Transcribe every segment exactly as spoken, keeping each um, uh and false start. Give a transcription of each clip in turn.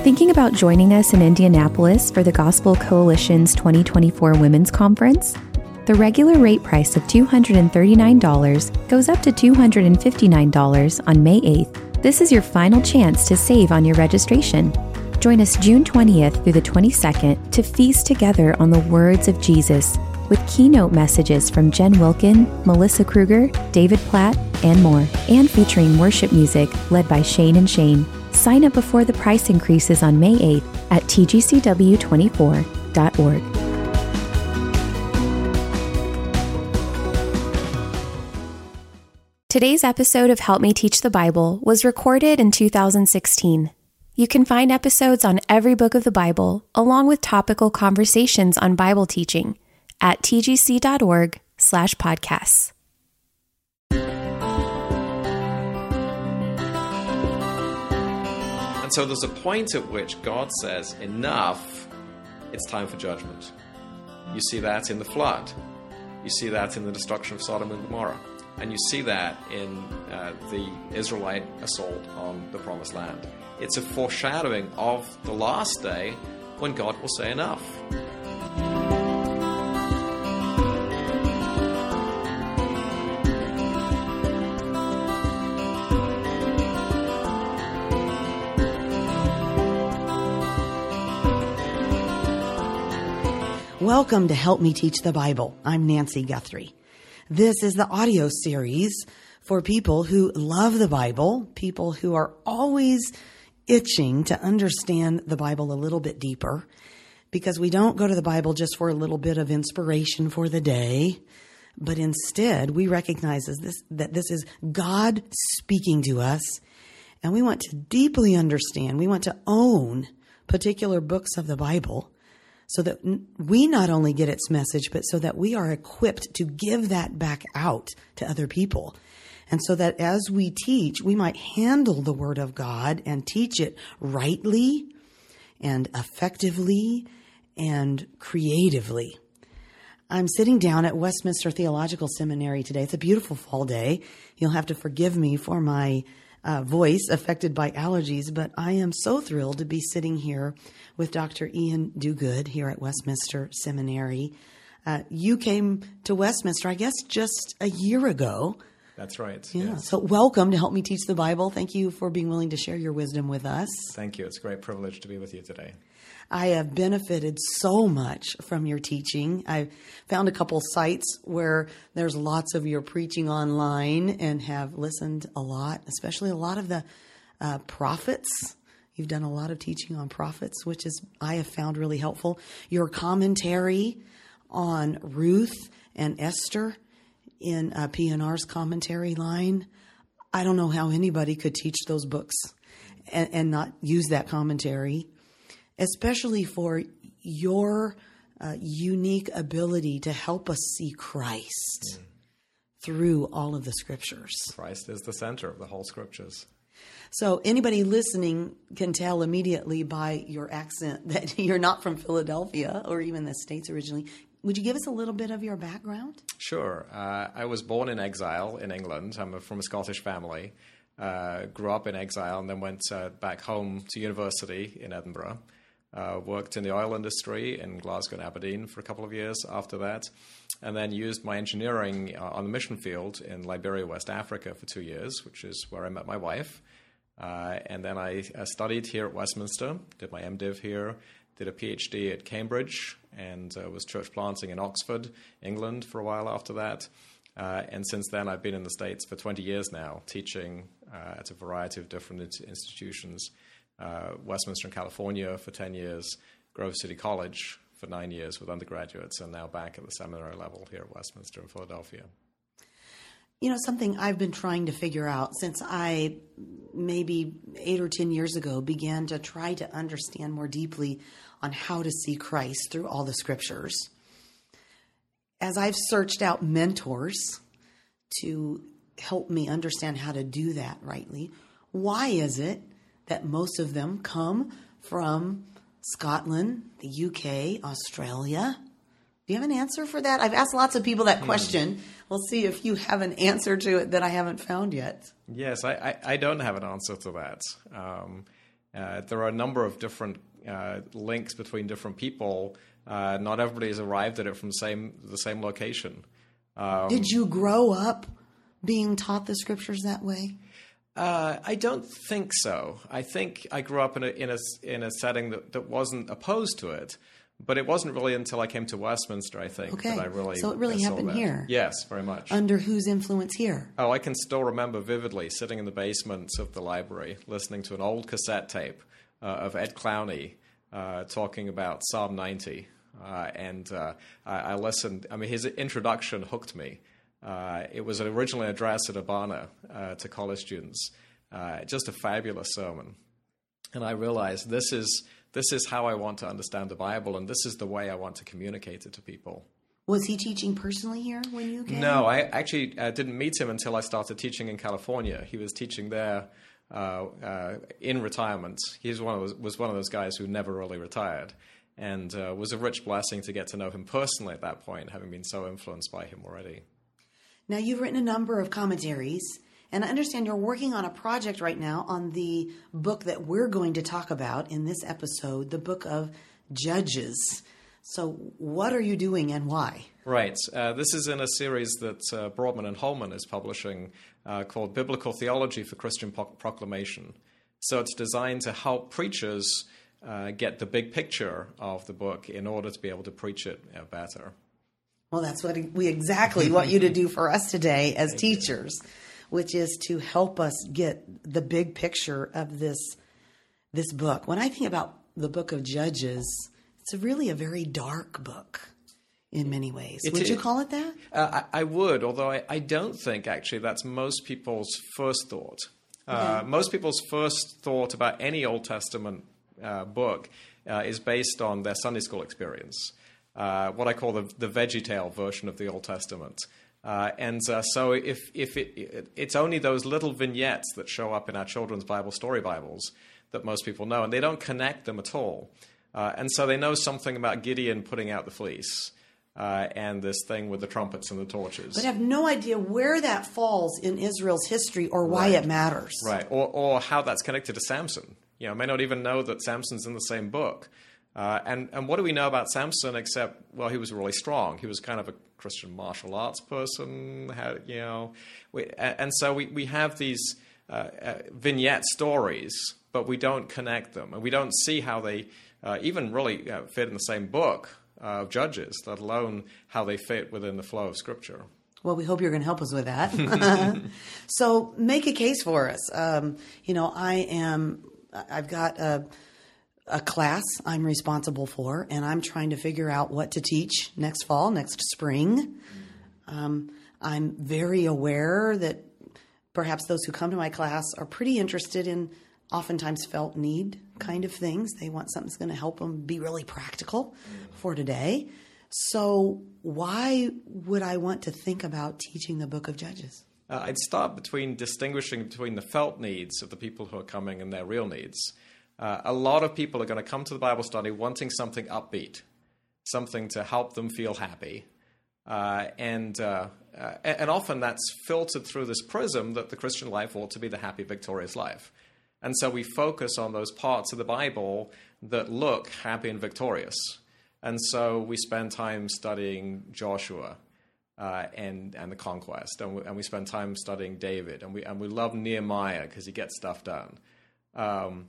Thinking about joining us in Indianapolis for the Gospel Coalition's twenty twenty-four Women's Conference? The regular rate price of two hundred thirty-nine dollars goes up to two hundred fifty-nine dollars on May eighth. This is your final chance to save on your registration. Join us June twentieth through the twenty-second to feast together on the words of Jesus with keynote messages from Jen Wilkin, Melissa Kruger, David Platt, and more, and featuring worship music led by Shane and Shane. Sign up before the price increases on May eighth at T G C W twenty-four dot org. Today's episode of Help Me Teach the Bible was recorded in two thousand sixteen. You can find episodes on every book of the Bible, along with topical conversations on Bible teaching at tgc.org slash podcasts. And so there's a point at which God says, enough, it's time for judgment. You see that in the flood. You see that in the destruction of Sodom and Gomorrah. And you see that in uh, the Israelite assault on the Promised Land. It's a foreshadowing of the last day when God will say enough. Welcome to Help Me Teach the Bible. I'm Nancy Guthrie. This is the audio series for people who love the Bible, people who are always itching to understand the Bible a little bit deeper, because we don't go to the Bible just for a little bit of inspiration for the day, but instead we recognize this, that this is God speaking to us, and we want to deeply understand, we want to own particular books of the Bible, so that we not only get its message, but so that we are equipped to give that back out to other people. And so that as we teach, we might handle the Word of God and teach it rightly and effectively and creatively. I'm sitting down at Westminster Theological Seminary today. It's a beautiful fall day. You'll have to forgive me for my Uh, voice affected by allergies, but I am so thrilled to be sitting here with Doctor Ian Duguid here at Westminster Seminary. Uh, you came to Westminster, I guess, just a year ago. That's right. Yeah. Yes. So welcome to Help Me Teach the Bible. Thank you for being willing to share your wisdom with us. Thank you. It's a great privilege to be with you today. I have benefited so much from your teaching. I've found a couple sites where there's lots of your preaching online and have listened a lot, especially a lot of the uh, prophets. You've done a lot of teaching on prophets, which is I have found really helpful. Your commentary on Ruth and Esther in uh, P N R's commentary line. I don't know how anybody could teach those books and, and not use that commentary, especially for your uh, unique ability to help us see Christ mm. through all of the scriptures. Christ is the center of the whole scriptures. So anybody listening can tell immediately by your accent that you're not from Philadelphia or even the States originally. Would you give us a little bit of your background? Sure. Uh, I was born in exile in England. I'm from a Scottish family. Uh, grew up in exile and then went uh, back home to university in Edinburgh. Uh, worked in the oil industry in Glasgow and Aberdeen for a couple of years after that, and then used my engineering uh, on the mission field in Liberia, West Africa for two years, which is where I met my wife. Uh, and then I uh, studied here at Westminster, did my MDiv here, did a PhD at Cambridge, and uh, was church planting in Oxford, England for a while after that. Uh, and since then, I've been in the States for twenty years now, teaching uh, at a variety of different institutions. Uh, Westminster in California for ten years, Grove City College for nine years with undergraduates, and now back at the seminary level here at Westminster in Philadelphia. You know, something I've been trying to figure out since I, maybe eight or ten years ago, began to try to understand more deeply on how to see Christ through all the scriptures. As I've searched out mentors to help me understand how to do that rightly, why is it that most of them come from Scotland, the U K, Australia? Do you have an answer for that? I've asked lots of people that question. Mm. We'll see if you have an answer to it that I haven't found yet. Yes, I, I, I don't have an answer to that. Um, Uh, there are a number of different uh, links between different people. Uh, not everybody has arrived at it from the same the same location. Um, Did you grow up being taught the scriptures that way? Uh, I don't think so. I think I grew up in a in a in a setting that, that wasn't opposed to it, but it wasn't really until I came to Westminster, I think, Okay. that I really So it really saw happened that. here. Yes, very much. Under whose influence here? Oh, I can still remember vividly sitting in the basement of the library, listening to an old cassette tape uh, of Ed Clowney uh, talking about Psalm ninety, uh, and uh, I, I listened. I mean, his introduction hooked me. Uh, it was originally addressed at Urbana uh, to college students. Uh, just a fabulous sermon. And I realized this is this is how I want to understand the Bible, and this is the way I want to communicate it to people. Was he teaching personally here when you came? No, I actually uh, didn't meet him until I started teaching in California. He was teaching there uh, uh, in retirement. He was one of those, was one of those guys who never really retired, and uh, was a rich blessing to get to know him personally at that point, having been so influenced by him already. Now, you've written a number of commentaries, and I understand you're working on a project right now on the book that we're going to talk about in this episode, the book of Judges. So what are you doing and why? Right. Uh, this is in a series that uh, Broadman and Holman is publishing uh, called Biblical Theology for Christian Pro- Proclamation. So it's designed to help preachers uh, get the big picture of the book in order to be able to preach it uh, better. Well, that's what we exactly want you to do for us today as teachers, which is to help us get the big picture of this this book. When I think about the book of Judges, it's really a very dark book in many ways. It would is. you call it that? Uh, I, I would, although I, I don't think actually that's most people's first thought. Uh, Okay. Most people's first thought about any Old Testament uh, book uh, is based on their Sunday school experience. Uh, what I call the, the VeggieTale version of the Old Testament. Uh, and uh, so if, if it, it, it's only those little vignettes that show up in our children's Bible story Bibles that most people know, and they don't connect them at all. Uh, and so they know something about Gideon putting out the fleece uh, and this thing with the trumpets and the torches. But I have no idea where that falls in Israel's history or why Right. it matters. Right, or, or how that's connected to Samson. You know, may not even know that Samson's in the same book. Uh, and, and what do we know about Samson except, well, he was really strong. He was kind of a Christian martial arts person, had, you know. We, and, and so we, we have these uh, uh, vignette stories, but we don't connect them. And we don't see how they uh, even really uh, fit in the same book uh, of Judges, let alone how they fit within the flow of Scripture. Well, we hope you're going to help us with that. So make a case for us. Um, you know, I am, I've got a... a class I'm responsible for, and I'm trying to figure out what to teach next fall, next spring. Um, I'm very aware that perhaps those who come to my class are pretty interested in oftentimes felt need kind of things. They want something that's going to help them be really practical for today. So why would I want to think about teaching the book of Judges? Uh, I'd start between distinguishing between the felt needs of the people who are coming and their real needs. Uh, a lot of people are going to come to the Bible study wanting something upbeat, something to help them feel happy. Uh, and, uh, uh, and often that's filtered through this prism that the Christian life ought to be the happy, victorious life. And so we focus on those parts of the Bible that look happy and victorious. And so we spend time studying Joshua uh, and, and the conquest. And we, and we spend time studying David. And we, and we love Nehemiah because he gets stuff done. Um,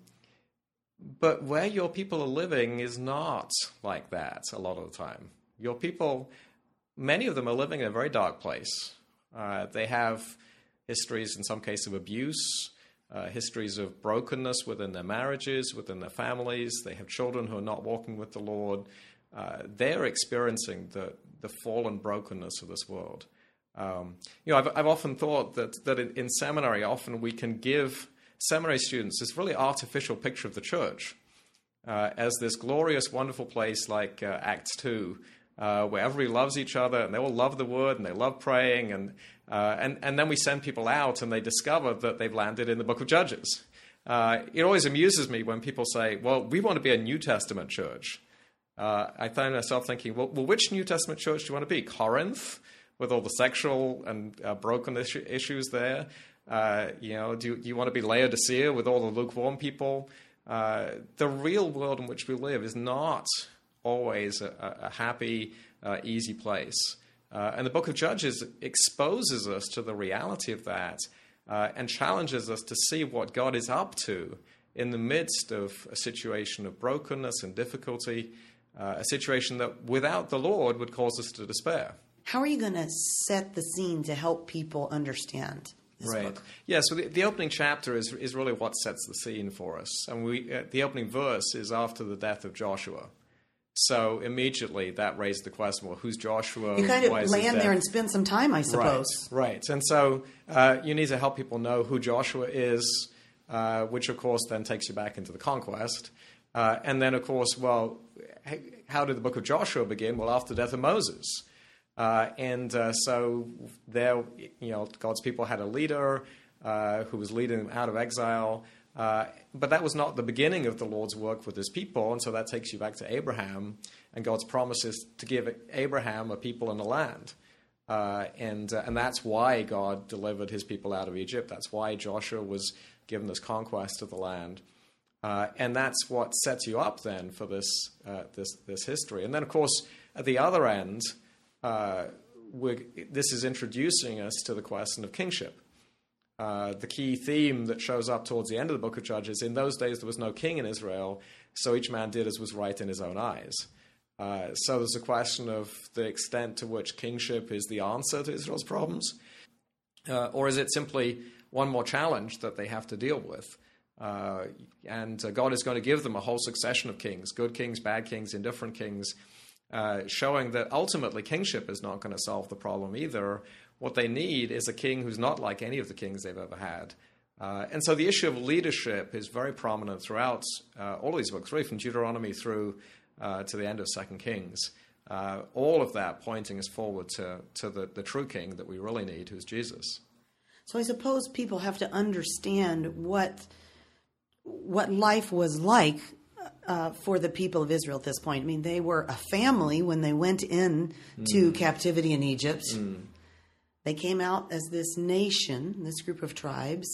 But where your people are living is not like that a lot of the time. Your people, many of them are living in a very dark place. Uh, they have histories, in some cases, of abuse, uh, histories of brokenness within their marriages, within their families. They have children who are not walking with the Lord. Uh, they're experiencing the, the fallen brokenness of this world. Um, you know, I've, I've often thought that, that in, in seminary, often we can give seminary students this really artificial picture of the church uh, as this glorious, wonderful place like uh, Acts two, uh, where everybody loves each other and they all love the word and they love praying. And, uh, and, and then we send people out and they discover that they've landed in the book of Judges. Uh, it always amuses me when people say, well, we want to be a New Testament church. Uh, I find myself thinking, well, well, which New Testament church do you want to be? Corinth, with all the sexual and uh, broken issue, issues there? Uh, you know, do, do you want to be Laodicea with all the lukewarm people? uh, the real world in which we live is not always a, a happy, uh, easy place. Uh, and the book of Judges exposes us to the reality of that uh, and challenges us to see what God is up to in the midst of a situation of brokenness and difficulty, uh, a situation that without the Lord would cause us to despair. How are you going to set the scene to help people understand this right. book? Yeah, so the, the opening chapter is is really what sets the scene for us. And we uh, the opening verse is after the death of Joshua. So immediately that raised the question, well, who's Joshua? You kind of Why is land his there death? and spend some time, I suppose. Right, right. And so uh, you need to help people know who Joshua is, uh, which, of course, then takes you back into the conquest. Uh, and then, of course, well, how did the book of Joshua begin? Well, after the death of Moses. Uh, and uh, so there, you know, God's people had a leader uh, who was leading them out of exile. Uh, but that was not the beginning of the Lord's work with his people, and so that takes you back to Abraham and God's promises to give Abraham a people in the land. Uh, and uh, and that's why God delivered his people out of Egypt. That's why Joshua was given this conquest of the land. Uh, and that's what sets you up then for this, uh, this, this history. And then, of course, at the other end, uh, we're, this is introducing us to the question of kingship. Uh, the key theme that shows up towards the end of the book of Judges, in those days there was no king in Israel, so each man did as was right in his own eyes. Uh, so there's a question of the extent to which kingship is the answer to Israel's problems, uh, or is it simply one more challenge that they have to deal with? Uh, and uh, God is going to give them a whole succession of kings, good kings, bad kings, indifferent kings, uh, showing that ultimately kingship is not going to solve the problem either. What they need is a king who's not like any of the kings they've ever had. Uh, and so the issue of leadership is very prominent throughout uh, all of these books, really from Deuteronomy through uh, to the end of Second Kings. Uh, all of that pointing us forward to, to the, the true king that we really need, who's Jesus. So I suppose people have to understand what what life was like uh, for the people of Israel at this point. I mean, they were a family when they went in mm. to captivity in Egypt. Mm. They came out as this nation, this group of tribes,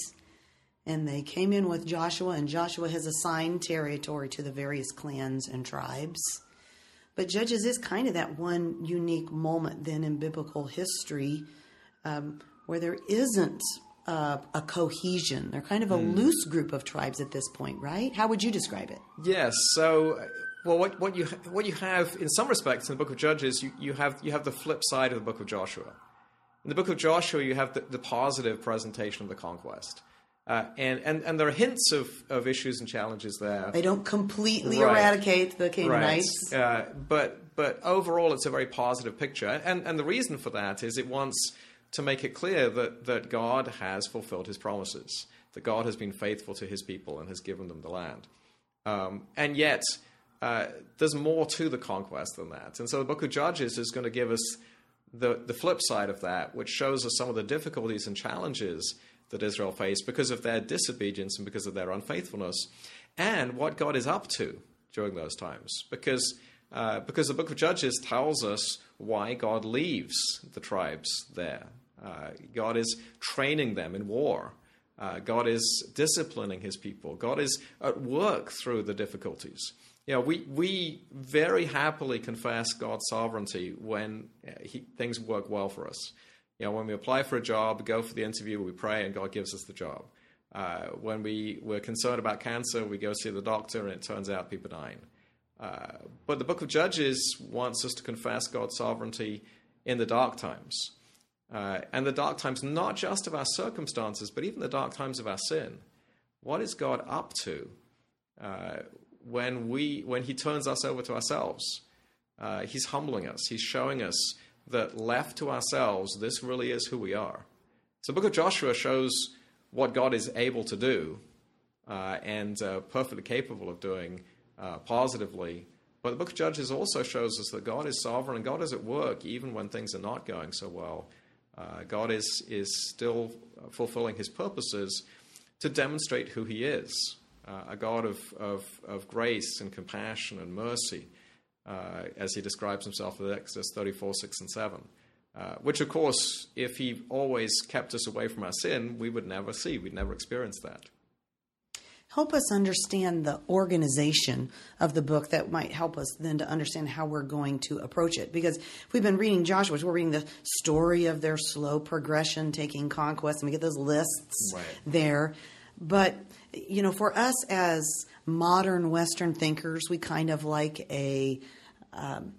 and they came in with Joshua, and Joshua has assigned territory to the various clans and tribes. But Judges is kind of that one unique moment then in biblical history um, where there isn't uh, a cohesion. They're kind of a mm. loose group of tribes at this point, right? How would you describe it? Yes. So, well, what, what you what you have in some respects in the book of Judges, you, you have you have the flip side of the book of Joshua. In the book of Joshua, you have the, the positive presentation of the conquest. Uh, and, and, and there are hints of, of issues and challenges there. They don't completely right. eradicate the Canaanites. Right. Uh, but but overall, it's a very positive picture. And, and the reason for that is it wants to make it clear that, that God has fulfilled his promises, that God has been faithful to his people and has given them the land. Um, and yet, uh, there's more to the conquest than that. And so the book of Judges is going to give us the, the flip side of that, which shows us some of the difficulties and challenges that Israel faced because of their disobedience and because of their unfaithfulness, and what God is up to during those times. Because uh, because the book of Judges tells us why God leaves the tribes there. Uh, God is training them in war. Uh, God is disciplining his people. God is at work through the difficulties. You know, we, we very happily confess God's sovereignty when he, things work well for us. You know, when we apply for a job, go for the interview, we pray, and God gives us the job. Uh, when we, we're concerned about cancer, we go see the doctor, and it turns out to be benign. Uh, but the book of Judges wants us to confess God's sovereignty in the dark times. Uh, and the dark times, not just of our circumstances, but even the dark times of our sin. What is God up to uh, when we when he turns us over to ourselves? Uh, he's humbling us. He's showing us that left to ourselves, this really is who we are. So the book of Joshua shows what God is able to do uh, and uh, perfectly capable of doing uh, positively. But the book of Judges also shows us that God is sovereign and God is at work even when things are not going so well. Uh, God is, is still fulfilling his purposes to demonstrate who he is, uh, a God of, of, of grace and compassion and mercy. Uh, as he describes himself in Exodus thirty-four, six and seven. Uh, which, of course, if he always kept us away from our sin, we would never see. We'd never experience that. Help us understand the organization of the book that might help us then to understand how we're going to approach it. Because if we've been reading Joshua, we're reading the story of their slow progression, taking conquest, and we get those lists right. there. But, you know, for us as modern Western thinkers, we kind of like a um,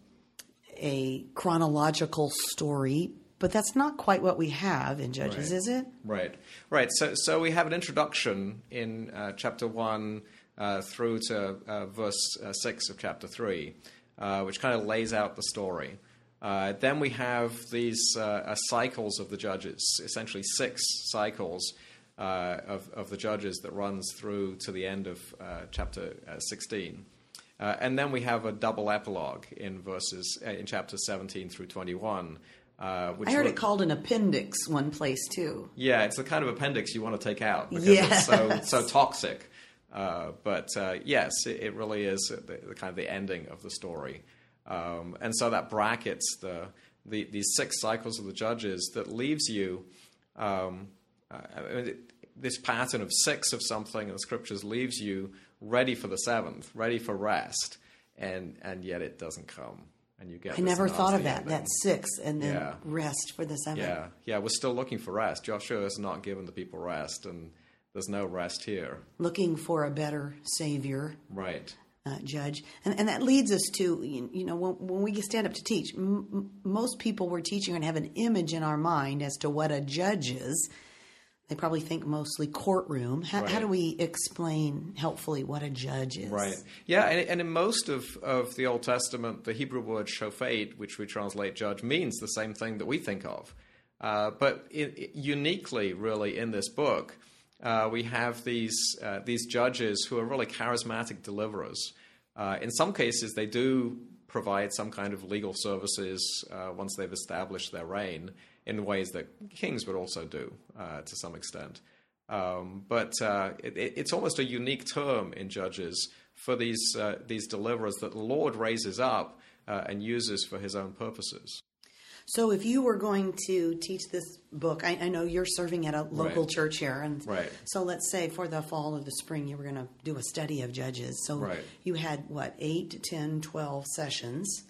a chronological story. But that's not quite what we have in Judges, right. is it? Right, right. So, so we have an introduction in uh, chapter one uh, through to uh, verse uh, six of chapter three, uh, which kind of lays out the story. Uh, then we have these uh, uh, cycles of the Judges, essentially six cycles uh, of, of the Judges that runs through to the end of uh, chapter uh, sixteen. Uh, and then we have a double epilogue in verses uh, in chapters seventeen through twenty-one. Uh, which I heard look, it called an appendix one place too. Yeah, it's the kind of appendix you want to take out because yes. it's so so toxic. Uh, but uh, yes, it, it really is the, the kind of the ending of the story, um, and so that brackets the, the these six cycles of the Judges that leaves you. Um, uh, I mean, it, this pattern of six of something in the Scriptures leaves you ready for the seventh, ready for rest, and and yet it doesn't come. And you get I never thought of that, ending. that six, and then yeah. rest for the seventh. Yeah, yeah, we're still looking for rest. Joshua has not given the people rest, and there's no rest here. Looking for a better Savior. Right. Uh, judge. And, and that leads us to, you, you know, when, when we stand up to teach, m- m- most people we're teaching are going to have an image in our mind as to what a judge is. They probably think mostly courtroom. How, right. how do we explain helpfully what a judge is? Right. Yeah, and, and in most of, of the Old Testament, the Hebrew word shofet, which we translate judge, means the same thing that we think of. Uh, but it, it, uniquely, really, in this book, uh, we have these uh, these judges who are really charismatic deliverers. Uh, in some cases, they do provide some kind of legal services uh, once they've established their reign, in ways that kings would also do uh, to some extent. Um, but uh, it, it's almost a unique term in Judges for these uh, these deliverers that the Lord raises up uh, and uses for his own purposes. So if you were going to teach this book, I, I know you're serving at a local right. church here. And right. so let's say for the fall or the spring, you were going to do a study of Judges. So right. you had, what, eight, ten, twelve sessions.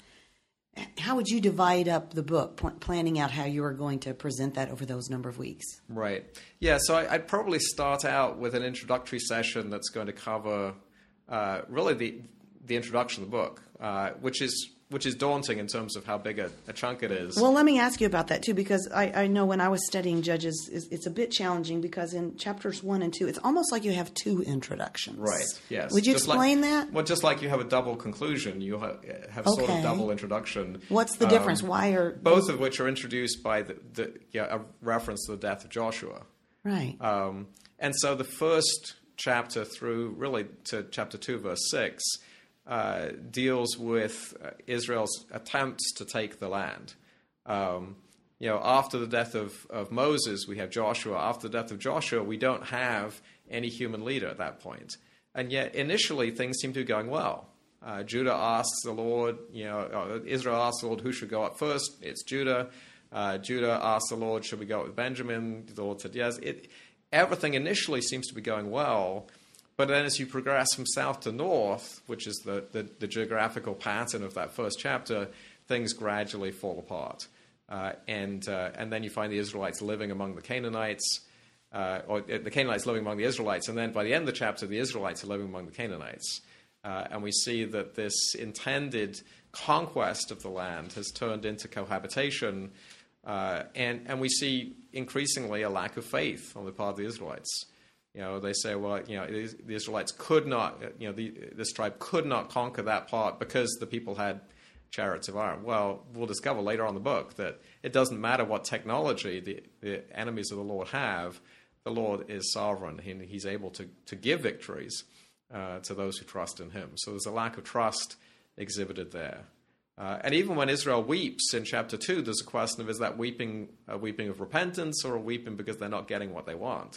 How would you divide up the book, pl- planning out how you were going to present that over those number of weeks? Right. Yeah, so I, I'd probably start out with an introductory session that's going to cover uh, really the the introduction of the book, uh, which is which is daunting in terms of how big a, a chunk it is. Well, let me ask you about that, too, because I, I know when I was studying Judges, it's, it's a bit challenging because in chapters one and two, it's almost like you have two introductions. Right, yes. Would you just explain like, that? Well, just like you have a double conclusion, you have, have okay. sort of double introduction. What's the difference? Um, Why are... Both of which are introduced by the, the yeah, a reference to the death of Joshua. Right. Um, and so the first chapter through really to chapter two, verse six, uh, deals with uh, Israel's attempts to take the land. Um, you know, after the death of, of Moses, we have Joshua. After the death of Joshua, we don't have any human leader at that point. And yet, initially, things seem to be going well. Uh, Judah asks the Lord, you know, uh, Israel asks the Lord who should go up first. It's Judah. Uh, Judah asks the Lord, should we go up with Benjamin? The Lord said yes. It, everything initially seems to be going well. But then as you progress from south to north, which is the, the, the geographical pattern of that first chapter, things gradually fall apart. Uh, and uh, and then you find the Israelites living among the Canaanites, uh, or the Canaanites living among the Israelites. And then by the end of the chapter, the Israelites are living among the Canaanites. Uh, and we see that this intended conquest of the land has turned into cohabitation. Uh, and, and we see increasingly a lack of faith on the part of the Israelites. You know, they say, well, you know, the Israelites could not, you know, the, this tribe could not conquer that part because the people had chariots of iron. Well, we'll discover later on in the book that it doesn't matter what technology the, the enemies of the Lord have. The Lord is sovereign. He, he's able to, to give victories uh, to those who trust in him. So there's a lack of trust exhibited there. Uh, and even when Israel weeps in chapter two, there's a question of, is that weeping a weeping of repentance or a weeping because they're not getting what they want?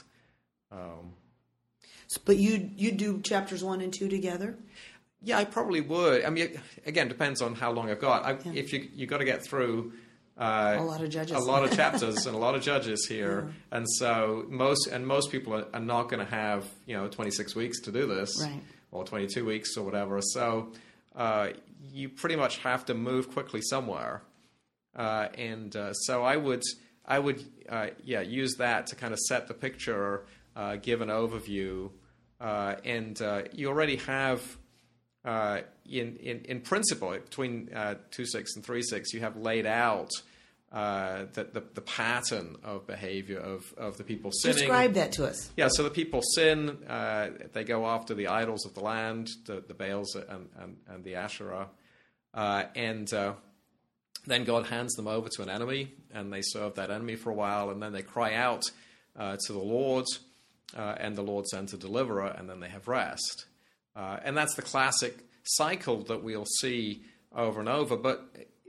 Um, but you you do chapters one and two together? Yeah, I probably would. I mean, again, depends on how long I've got. I, yeah. If you you got to get through Uh, a lot of judges. A lot of chapters and a lot of judges here. Yeah. And so most and most people are, are not going to have, you know, twenty-six weeks to do this. Right. Or twenty-two weeks or whatever. So uh, you pretty much have to move quickly somewhere. Uh, and uh, so I would, I would, uh, yeah, use that to kind of set the picture, uh, give an overview. Uh, and uh, you already have, uh, in, in, in principle, between uh, two six and three six, you have laid out uh, the, the, the pattern of behavior of, of the people sinning. Describe that to us. Yeah, so the people sin. Uh, they go after the idols of the land, the, the Baals and, and, and the Asherah. Uh, and uh, then God hands them over to an enemy, and they serve that enemy for a while, and then they cry out uh, to the Lord, uh, and the Lord sends a deliverer, and then they have rest. Uh, and that's the classic cycle that we'll see over and over. But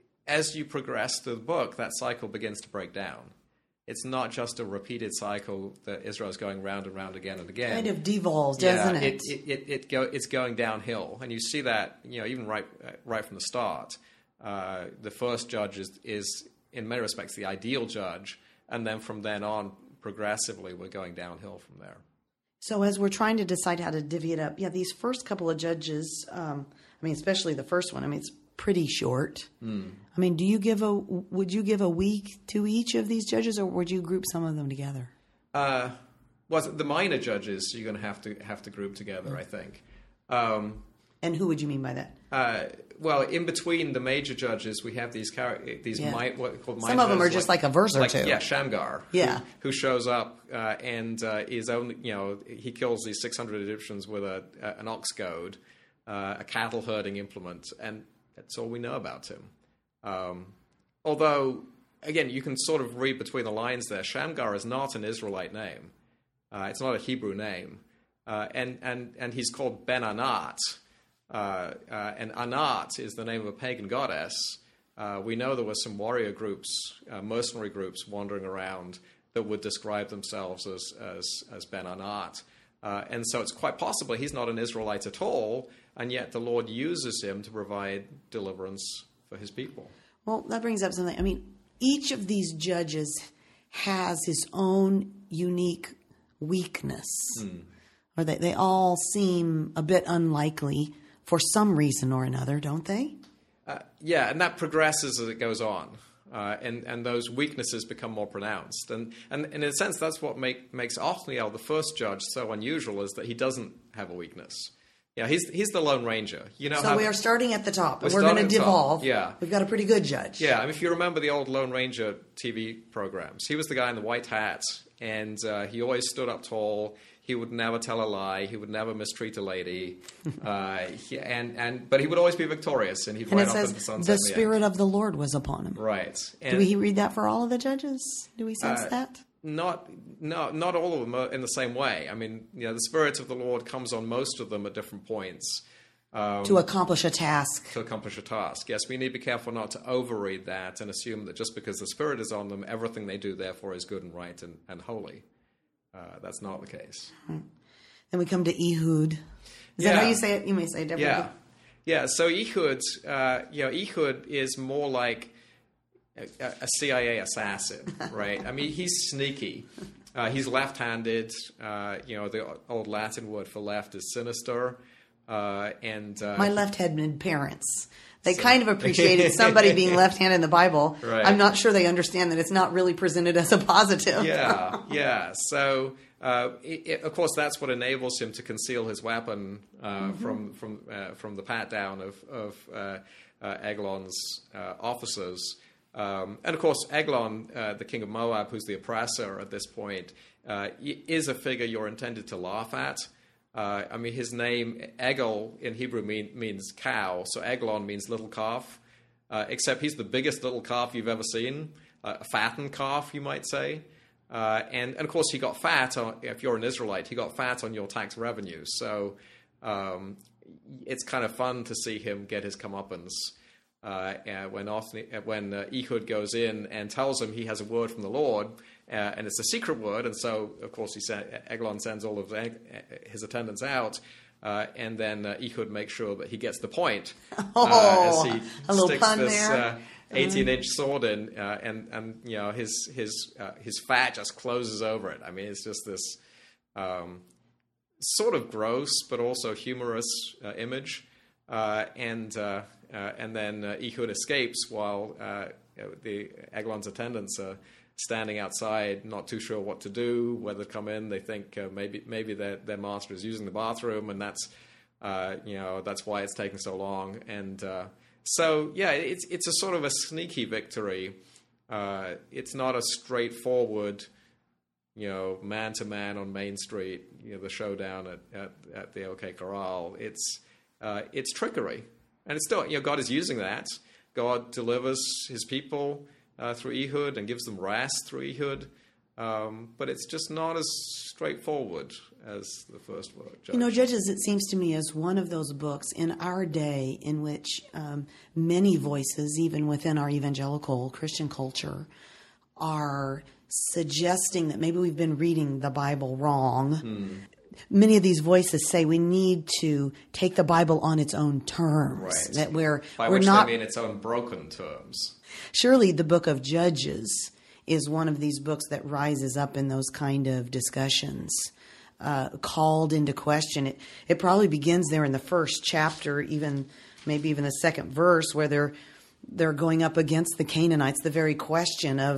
as you progress through the book, that cycle begins to break down. It's not just a repeated cycle that Israel's going round and round again and again. Kind of devolves, doesn't yeah, it? It, it, it, it go, it's going downhill. And you see that, you know, even right right from the start. Uh, the first judge is, is, in many respects, the ideal judge. And then from then on, progressively, we're going downhill from there. So as we're trying to decide how to divvy it up, yeah, these first couple of judges, um, I mean, especially the first one, I mean, it's pretty short. Mm. I mean, do you give a, would you give a week to each of these judges, or would you group some of them together? Uh, well, the minor judges you're going to have to have to group together, mm. I think. Um, and who would you mean by that? Uh, well, in between the major judges, we have these char- these yeah. mi- what called some of them are just like, like a verse or like, two. Yeah, Shamgar. Yeah, who, who shows up uh, and uh, is only you know he kills these six hundred Egyptians with a, a an ox goad, uh, a cattle herding implement, and that's all we know about him. Um, although, again, you can sort of read between the lines there. Shamgar is not an Israelite name. Uh, it's not a Hebrew name, uh, and and and he's called Ben Anat. Uh, uh, and Anat is the name of a pagan goddess. Uh, we know there were some warrior groups, uh, mercenary groups, wandering around that would describe themselves as as, as Ben Anat. Uh, and so it's quite possible he's not an Israelite at all, and yet the Lord uses him to provide deliverance for his people. Well, that brings up something. I mean, each of these judges has his own unique weakness, mm. or they, they all seem a bit unlikely for some reason or another, don't they? Uh, yeah, and that progresses as it goes on. Uh, and, and those weaknesses become more pronounced. And, and, and in a sense, that's what make, makes Othniel, the first judge, so unusual, is that he doesn't have a weakness. Yeah, he's he's the Lone Ranger. You know. So how, we are starting at the top, and we're, we're going to devolve. Yeah, we've got a pretty good judge. Yeah, I mean, if you remember the old Lone Ranger T V programs, he was the guy in the white hat, and uh, he always stood up tall. He would never tell a lie. He would never mistreat a lady, uh, he, and and but he would always be victorious, and he'd and ride it off says, into the sunset. The spirit of the Lord was upon him. Right. And, do we read that for all of the judges? Do we sense uh, that? Not, no, not all of them are in the same way. I mean, you know, the spirit of the Lord comes on most of them at different points. Um, to accomplish a task. To accomplish a task. Yes, we need to be careful not to overread that and assume that just because the Spirit is on them, everything they do, therefore, is good and right and, and holy. Uh, that's not the case. Hmm. Then we come to Ehud. Is yeah. that how you say it? You may say it differently. Yeah. Yeah, so Ehud, uh, you know, Ehud is more like a, a C I A assassin, right? I mean, he's sneaky. Uh, he's left-handed. Uh, you know, the old Latin word for left is sinister. Uh, and uh, my left-handed parents, they so. kind of appreciated somebody being left-handed in the Bible. Right. I'm not sure they understand that it's not really presented as a positive. Yeah, yeah. So, uh, it, it, of course, that's what enables him to conceal his weapon uh, mm-hmm. from from uh, from the pat down of of uh, uh, Eglon's uh, officers. Um, and of course, Eglon, uh, the king of Moab, who's the oppressor at this point, uh, is a figure you're intended to laugh at. Uh, I mean, his name, Egel, in Hebrew mean, means cow, so Eglon means little calf, uh, except he's the biggest little calf you've ever seen, uh, a fattened calf, you might say. Uh, and, and, of course, he got fat, on, if you're an Israelite, he got fat on your tax revenues. So um, it's kind of fun to see him get his comeuppance uh, when, Othni, when uh, Ehud goes in and tells him he has a word from the Lord. Uh, and it's a secret word, and so, of course, he sent, Eglon sends all of the, his attendants out, uh, and then uh, Ehud makes sure that he gets the point. Oh, uh, as he a little sticks pun this, there. Uh, eighteen-inch sword in, uh, and and you know his his uh, his fat just closes over it. I mean, it's just this um, sort of gross but also humorous uh, image, uh, and uh, uh, and then uh, Ehud escapes while uh, the Eglon's attendants are standing outside, not too sure what to do, whether to come in. They think uh, maybe maybe their their master is using the bathroom, and that's uh, you know that's why it's taking so long. And uh, so yeah, it's it's a sort of a sneaky victory. Uh, it's not a straightforward, you know, man to man on Main Street, you know, the showdown at at, at the OK Corral. It's uh, it's trickery, and it's still, you know, God is using that. God delivers His people Uh, through Ehud and gives them rest through Ehud, um, but it's just not as straightforward as the first book. Judges. You know, Judges, it seems to me, is one of those books in our day in which um, many voices, even within our evangelical Christian culture, are suggesting that maybe we've been reading the Bible wrong. Hmm. Many of these voices say we need to take the Bible on its own terms. Right. That we're, By we're which not, they mean its own broken terms. Surely the book of Judges is one of these books that rises up in those kind of discussions, uh, called into question. It, it probably begins there in the first chapter, even maybe even the second verse, where they're they're going up against the Canaanites. The very question of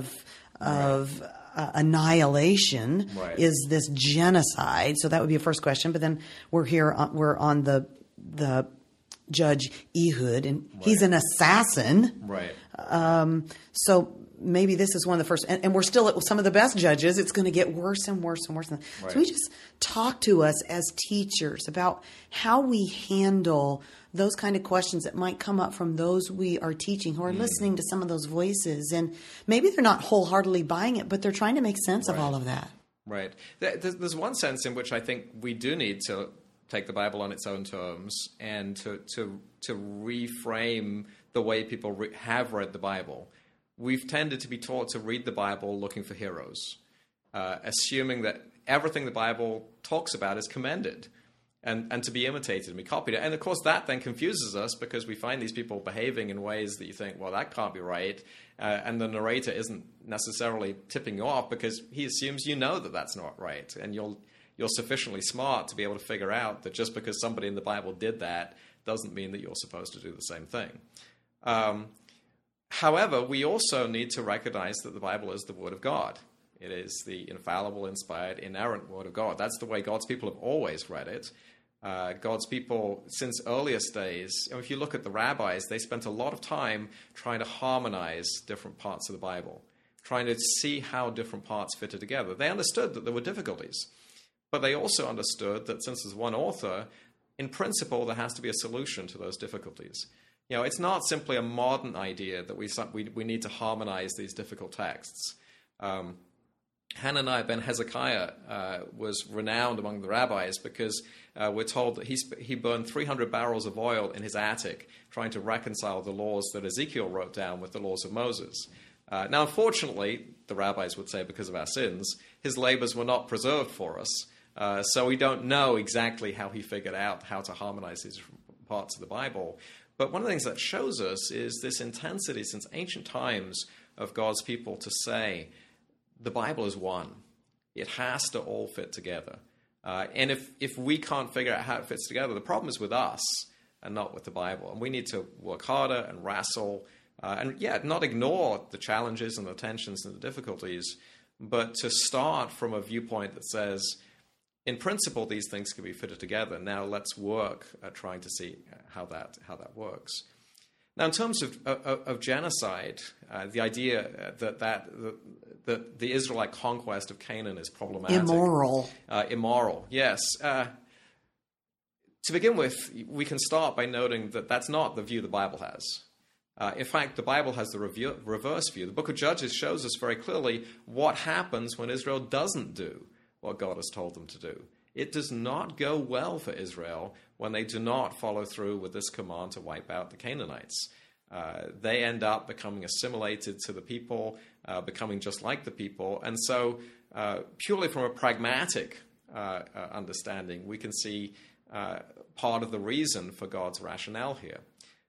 of right. uh, annihilation right. is this genocide. So that would be a first question. But then we're here. On, we're on the the Judge Ehud, and right. he's an assassin. Right. Um, so maybe this is one of the first, and, and we're still at some of the best judges. It's going to get worse and worse and worse. Right. So we just talk to us as teachers about how we handle those kind of questions that might come up from those we are teaching who are mm. listening to some of those voices. And maybe they're not wholeheartedly buying it, but they're trying to make sense right. of all of that. Right. There's one sense in which I think we do need to take the Bible on its own terms and to to to reframe the way people re- have read the Bible. We've tended to be taught to read the Bible looking for heroes, uh, assuming that everything the Bible talks about is commended and, and to be imitated and be copied. And of course that then confuses us because we find these people behaving in ways that you think, well, that can't be right. Uh, and the narrator isn't necessarily tipping you off because he assumes you know that that's not right. And you'll You're sufficiently smart to be able to figure out that just because somebody in the Bible did that doesn't mean that you're supposed to do the same thing. Um, however, we also need to recognize that the Bible is the Word of God. It is the infallible, inspired, inerrant Word of God. That's the way God's people have always read it. Uh, God's people, since earliest days, if you look at the rabbis, they spent a lot of time trying to harmonize different parts of the Bible, trying to see how different parts fitted together. They understood that there were difficulties. But they also understood that since there's one author, in principle, there has to be a solution to those difficulties. You know, it's not simply a modern idea that we we, we need to harmonize these difficult texts. Um, Hananiah ben Hezekiah uh, was renowned among the rabbis because uh, we're told that he, he burned three hundred barrels of oil in his attic trying to reconcile the laws that Ezekiel wrote down with the laws of Moses. Uh, now, unfortunately, the rabbis would say because of our sins, his labors were not preserved for us. Uh, so we don't know exactly how he figured out how to harmonize these parts of the Bible. But one of the things that shows us is this intensity since ancient times of God's people to say, the Bible is one. It has to all fit together. Uh, and if, if we can't figure out how it fits together, the problem is with us and not with the Bible. And we need to work harder and wrestle uh, and, yeah, not ignore the challenges and the tensions and the difficulties, but to start from a viewpoint that says, in principle, these things can be fitted together. Now let's work at trying to see how that how that works. Now, in terms of of, of genocide, uh, the idea that that the, the, the Israelite conquest of Canaan is problematic, immoral, uh, immoral. Yes. Uh, to begin with, we can start by noting that that's not the view the Bible has. Uh, in fact, the Bible has the review, reverse view. The Book of Judges shows us very clearly what happens when Israel doesn't do what God has told them to do. It does not go well for Israel when they do not follow through with this command to wipe out the Canaanites. Uh, they end up becoming assimilated to the people, uh, becoming just like the people. And so uh, purely from a pragmatic uh, uh, understanding, we can see uh, part of the reason for God's rationale here.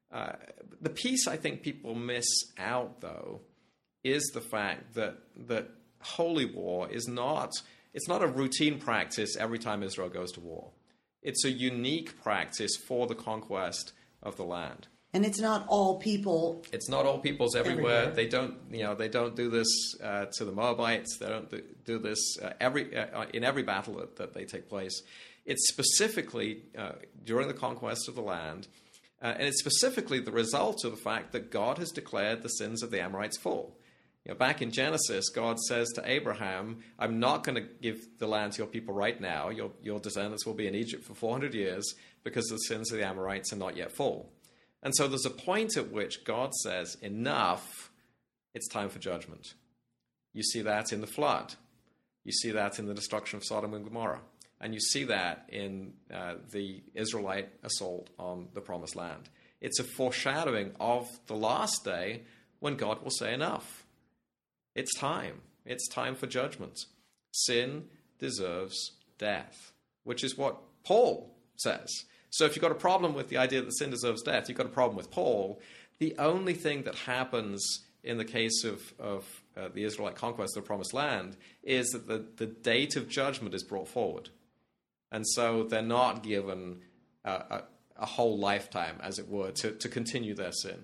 Uh, the piece I think people miss out, though, is the fact that that holy war is not, it's not a routine practice every time Israel goes to war. It's a unique practice for the conquest of the land. And it's not all people. It's not all peoples everywhere. everywhere. They don't, you know, they don't do this uh, to the Moabites. They don't do, do this uh, every uh, in every battle that, that they take place. It's specifically uh, during the conquest of the land, uh, and it's specifically the result of the fact that God has declared the sins of the Amorites full. You know, back in Genesis, God says to Abraham, "I'm not going to give the land to your people right now. Your your descendants will be in Egypt for four hundred years because the sins of the Amorites are not yet full." And so there's a point at which God says, enough, it's time for judgment. You see that in the flood. You see that in the destruction of Sodom and Gomorrah. And you see that in uh, the Israelite assault on the Promised Land. It's a foreshadowing of the last day when God will say, enough. It's time. It's time for judgment. Sin deserves death, which is what Paul says. So if you've got a problem with the idea that sin deserves death, you've got a problem with Paul. The only thing that happens in the case of, of uh, the Israelite conquest of the Promised Land is that the, the date of judgment is brought forward. And so they're not given a, a, a whole lifetime, as it were, to, to continue their sin.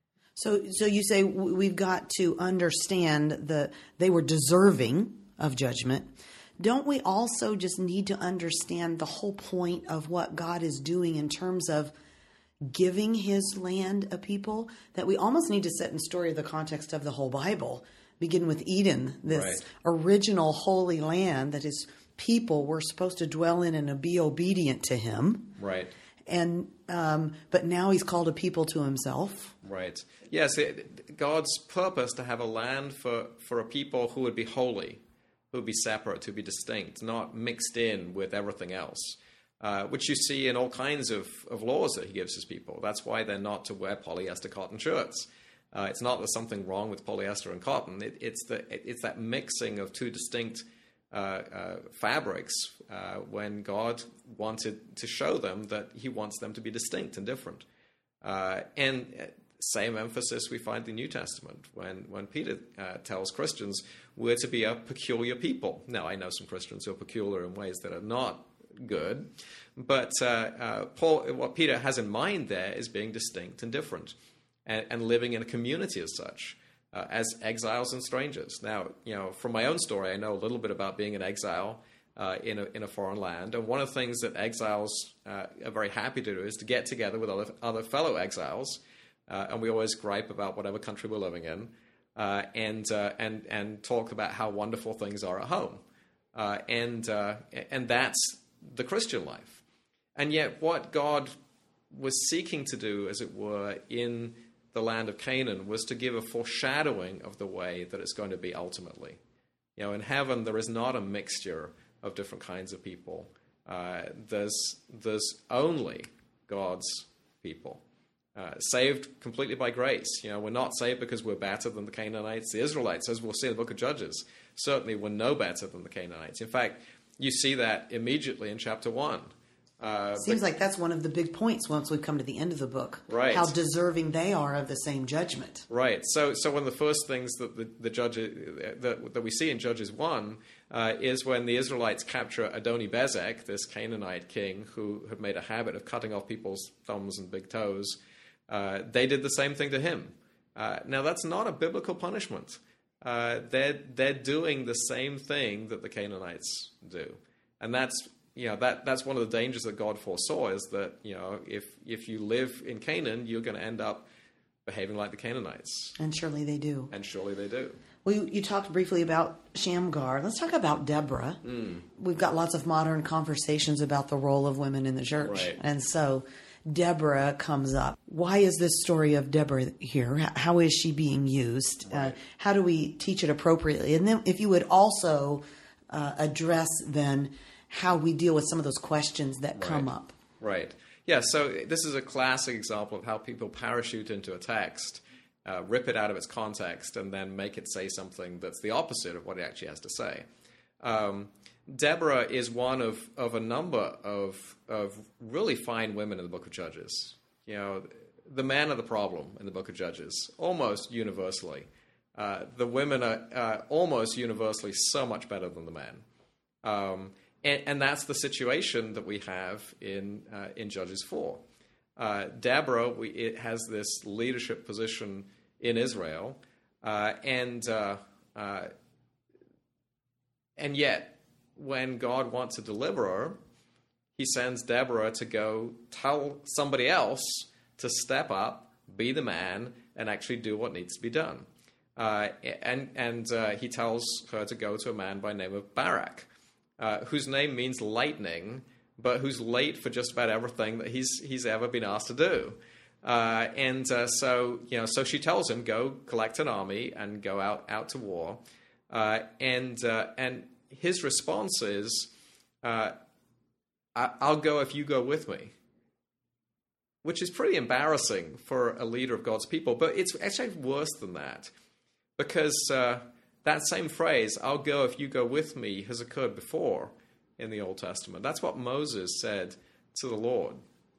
So so you say we've got to understand that they were deserving of judgment. Don't we also just need to understand the whole point of what God is doing in terms of giving his land a people? That we almost need to set in story the context of the whole Bible. Begin with Eden, this right. original holy land that his people were supposed to dwell in and be obedient to him. Right. And um, but now he's called a people to himself. Right. Yes, it, God's purpose to have a land for, for a people who would be holy, who would be separate, who would be distinct, not mixed in with everything else, uh, which you see in all kinds of, of laws that he gives his people. That's why they're not to wear polyester cotton shirts. Uh, it's not there's something wrong with polyester and cotton. It, it's, the, it, it's that mixing of two distinct uh, uh, fabrics uh, when God wanted to show them that he wants them to be distinct and different. Uh, and same emphasis we find in the New Testament when, when Peter uh, tells Christians we're to be a peculiar people. Now, I know some Christians who are peculiar in ways that are not good, but uh, uh, Paul, what Peter has in mind there is being distinct and different and, and living in a community as such, uh, as exiles and strangers. Now, you know, from my own story, I know a little bit about being an exile uh, in, a, in a foreign land, and one of the things that exiles uh, are very happy to do is to get together with other, other fellow exiles. Uh, and we always gripe about whatever country we're living in, uh, and uh, and and talk about how wonderful things are at home, uh, and uh, and that's the Christian life. And yet, what God was seeking to do, as it were, in the land of Canaan, was to give a foreshadowing of the way that it's going to be ultimately. You know, in heaven there is not a mixture of different kinds of people. Uh, there's there's only God's people. Uh, saved completely by grace. You know, we're not saved because we're better than the Canaanites. The Israelites, as we'll see in the book of Judges, certainly were no better than the Canaanites. In fact, you see that immediately in chapter one. Uh, Seems the, like that's one of the big points once we come to the end of the book. Right. How deserving they are of the same judgment. Right. So, so one of the first things that the, the judges that, that we see in Judges one uh, is when the Israelites capture Adoni-Bezek, this Canaanite king who had made a habit of cutting off people's thumbs and big toes. Uh, they did the same thing to him. Uh, now, that's not a biblical punishment. Uh, they're they're doing the same thing that the Canaanites do, and that's you know that that's one of the dangers that God foresaw is that you know if if you live in Canaan, you're going to end up behaving like the Canaanites, and surely they do. And surely they do. Well, you, you talked briefly about Shamgar. Let's talk about Deborah. Mm. We've got lots of modern conversations about the role of women in the church, right. And so Deborah comes up. Why is this story of Deborah here? How is she being used? Right. Uh, how do we teach it appropriately? And then if you would also uh, address then how we deal with some of those questions that come right. up. Right. Yeah, so this is a classic example of how people parachute into a text, uh, rip it out of its context, and then make it say something that's the opposite of what it actually has to say. Um, Deborah is one of, of a number of of really fine women in the book of Judges. You know, the men are the problem in the book of Judges, almost universally. Uh, the women are uh, almost universally so much better than the men. Um, and, and that's the situation that we have in uh, in Judges four. Uh, Deborah we, it has this leadership position in Israel, uh, and uh, uh, and yet when God wants to deliver her, he sends Deborah to go tell somebody else to step up, be the man, and actually do what needs to be done. Uh, and and uh, he tells her to go to a man by the name of Barak, uh, whose name means lightning, but who's late for just about everything that he's he's ever been asked to do. Uh, and uh, so you know, so she tells him, go collect an army and go out out to war. Uh, and uh, and his response is, uh, I- I'll go if you go with me. Which is pretty embarrassing for a leader of God's people, but it's actually worse than that. Because uh, that same phrase, I'll go if you go with me, has occurred before in the Old Testament. That's what Moses said to the Lord.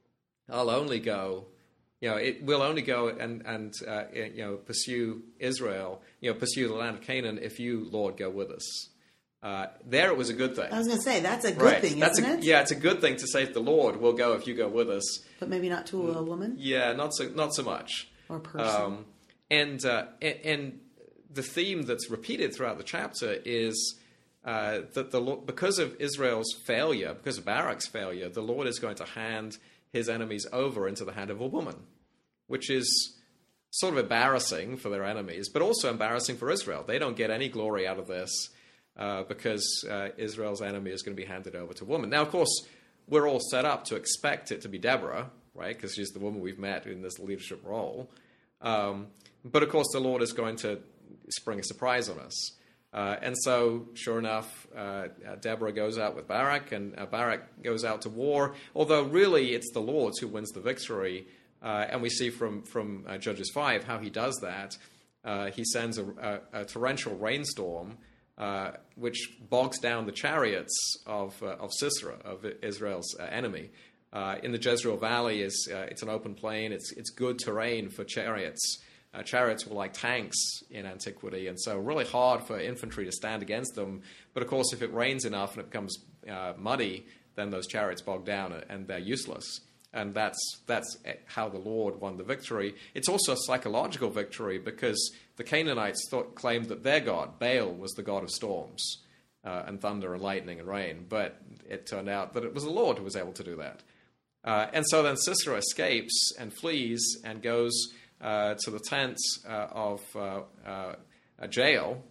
I'll only go, you know, it will only go and, and uh, you know, pursue Israel, you know, pursue the land of Canaan if you, Lord, go with us. Uh, there it was a good thing. I was going to say, that's a good right. thing, that's isn't a, it? Yeah, it's a good thing to say to the Lord, we'll go if you go with us. But maybe not to a woman? Yeah, not so not so much. Or person. Um, and, uh, and and the theme that's repeated throughout the chapter is uh, that the because of Israel's failure, because of Barak's failure, the Lord is going to hand his enemies over into the hand of a woman, which is sort of embarrassing for their enemies, but also embarrassing for Israel. They don't get any glory out of this. Uh, because uh, Israel's enemy is going to be handed over to a woman. Now, of course, we're all set up to expect it to be Deborah, right? Because she's the woman we've met in this leadership role. Um, but, of course, the Lord is going to spring a surprise on us. Uh, and so, sure enough, uh, Deborah goes out with Barak, and uh, Barak goes out to war. Although, really, it's the Lord who wins the victory. Uh, and we see from, from uh, Judges five how he does that. Uh, he sends a, a, a torrential rainstorm Uh, which bogs down the chariots of uh, of Sisera, of Israel's uh, enemy. Uh, in the Jezreel Valley, is uh, it's an open plain. It's it's good terrain for chariots. Uh, chariots were like tanks in antiquity, and so really hard for infantry to stand against them. But of course, if it rains enough and it becomes uh, muddy, then those chariots bog down and they're useless. And that's that's how the Lord won the victory. It's also a psychological victory because the Canaanites thought, claimed that their god, Baal, was the god of storms uh, and thunder and lightning and rain. But it turned out that it was the Lord who was able to do that. Uh, and so then Sisera escapes and flees and goes uh, to the tents uh, of uh, uh, Jael,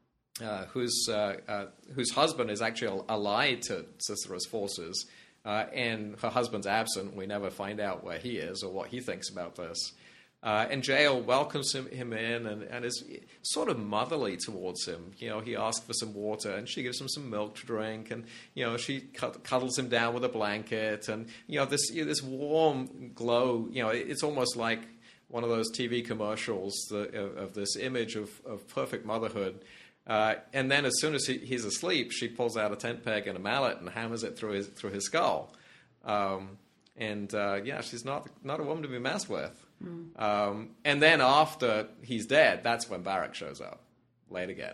uh, whose, uh, uh, whose husband is actually allied to Sisera's forces. Uh, and her husband's absent. We never find out where he is or what he thinks about this. Uh, and Jael welcomes him, him in and, and is sort of motherly towards him. You know, he asks for some water and she gives him some milk to drink. And, you know, she cuddles him down with a blanket. And, you know, this you know, this warm glow, you know, it's almost like one of those T V commercials that, of, of this image of, of perfect motherhood. Uh, and then as soon as he, he's asleep, she pulls out a tent peg and a mallet and hammers it through his through his skull. Um, and uh, yeah, she's not not a woman to be messed with. Mm. Um, and then after he's dead, that's when Barak shows up, late again.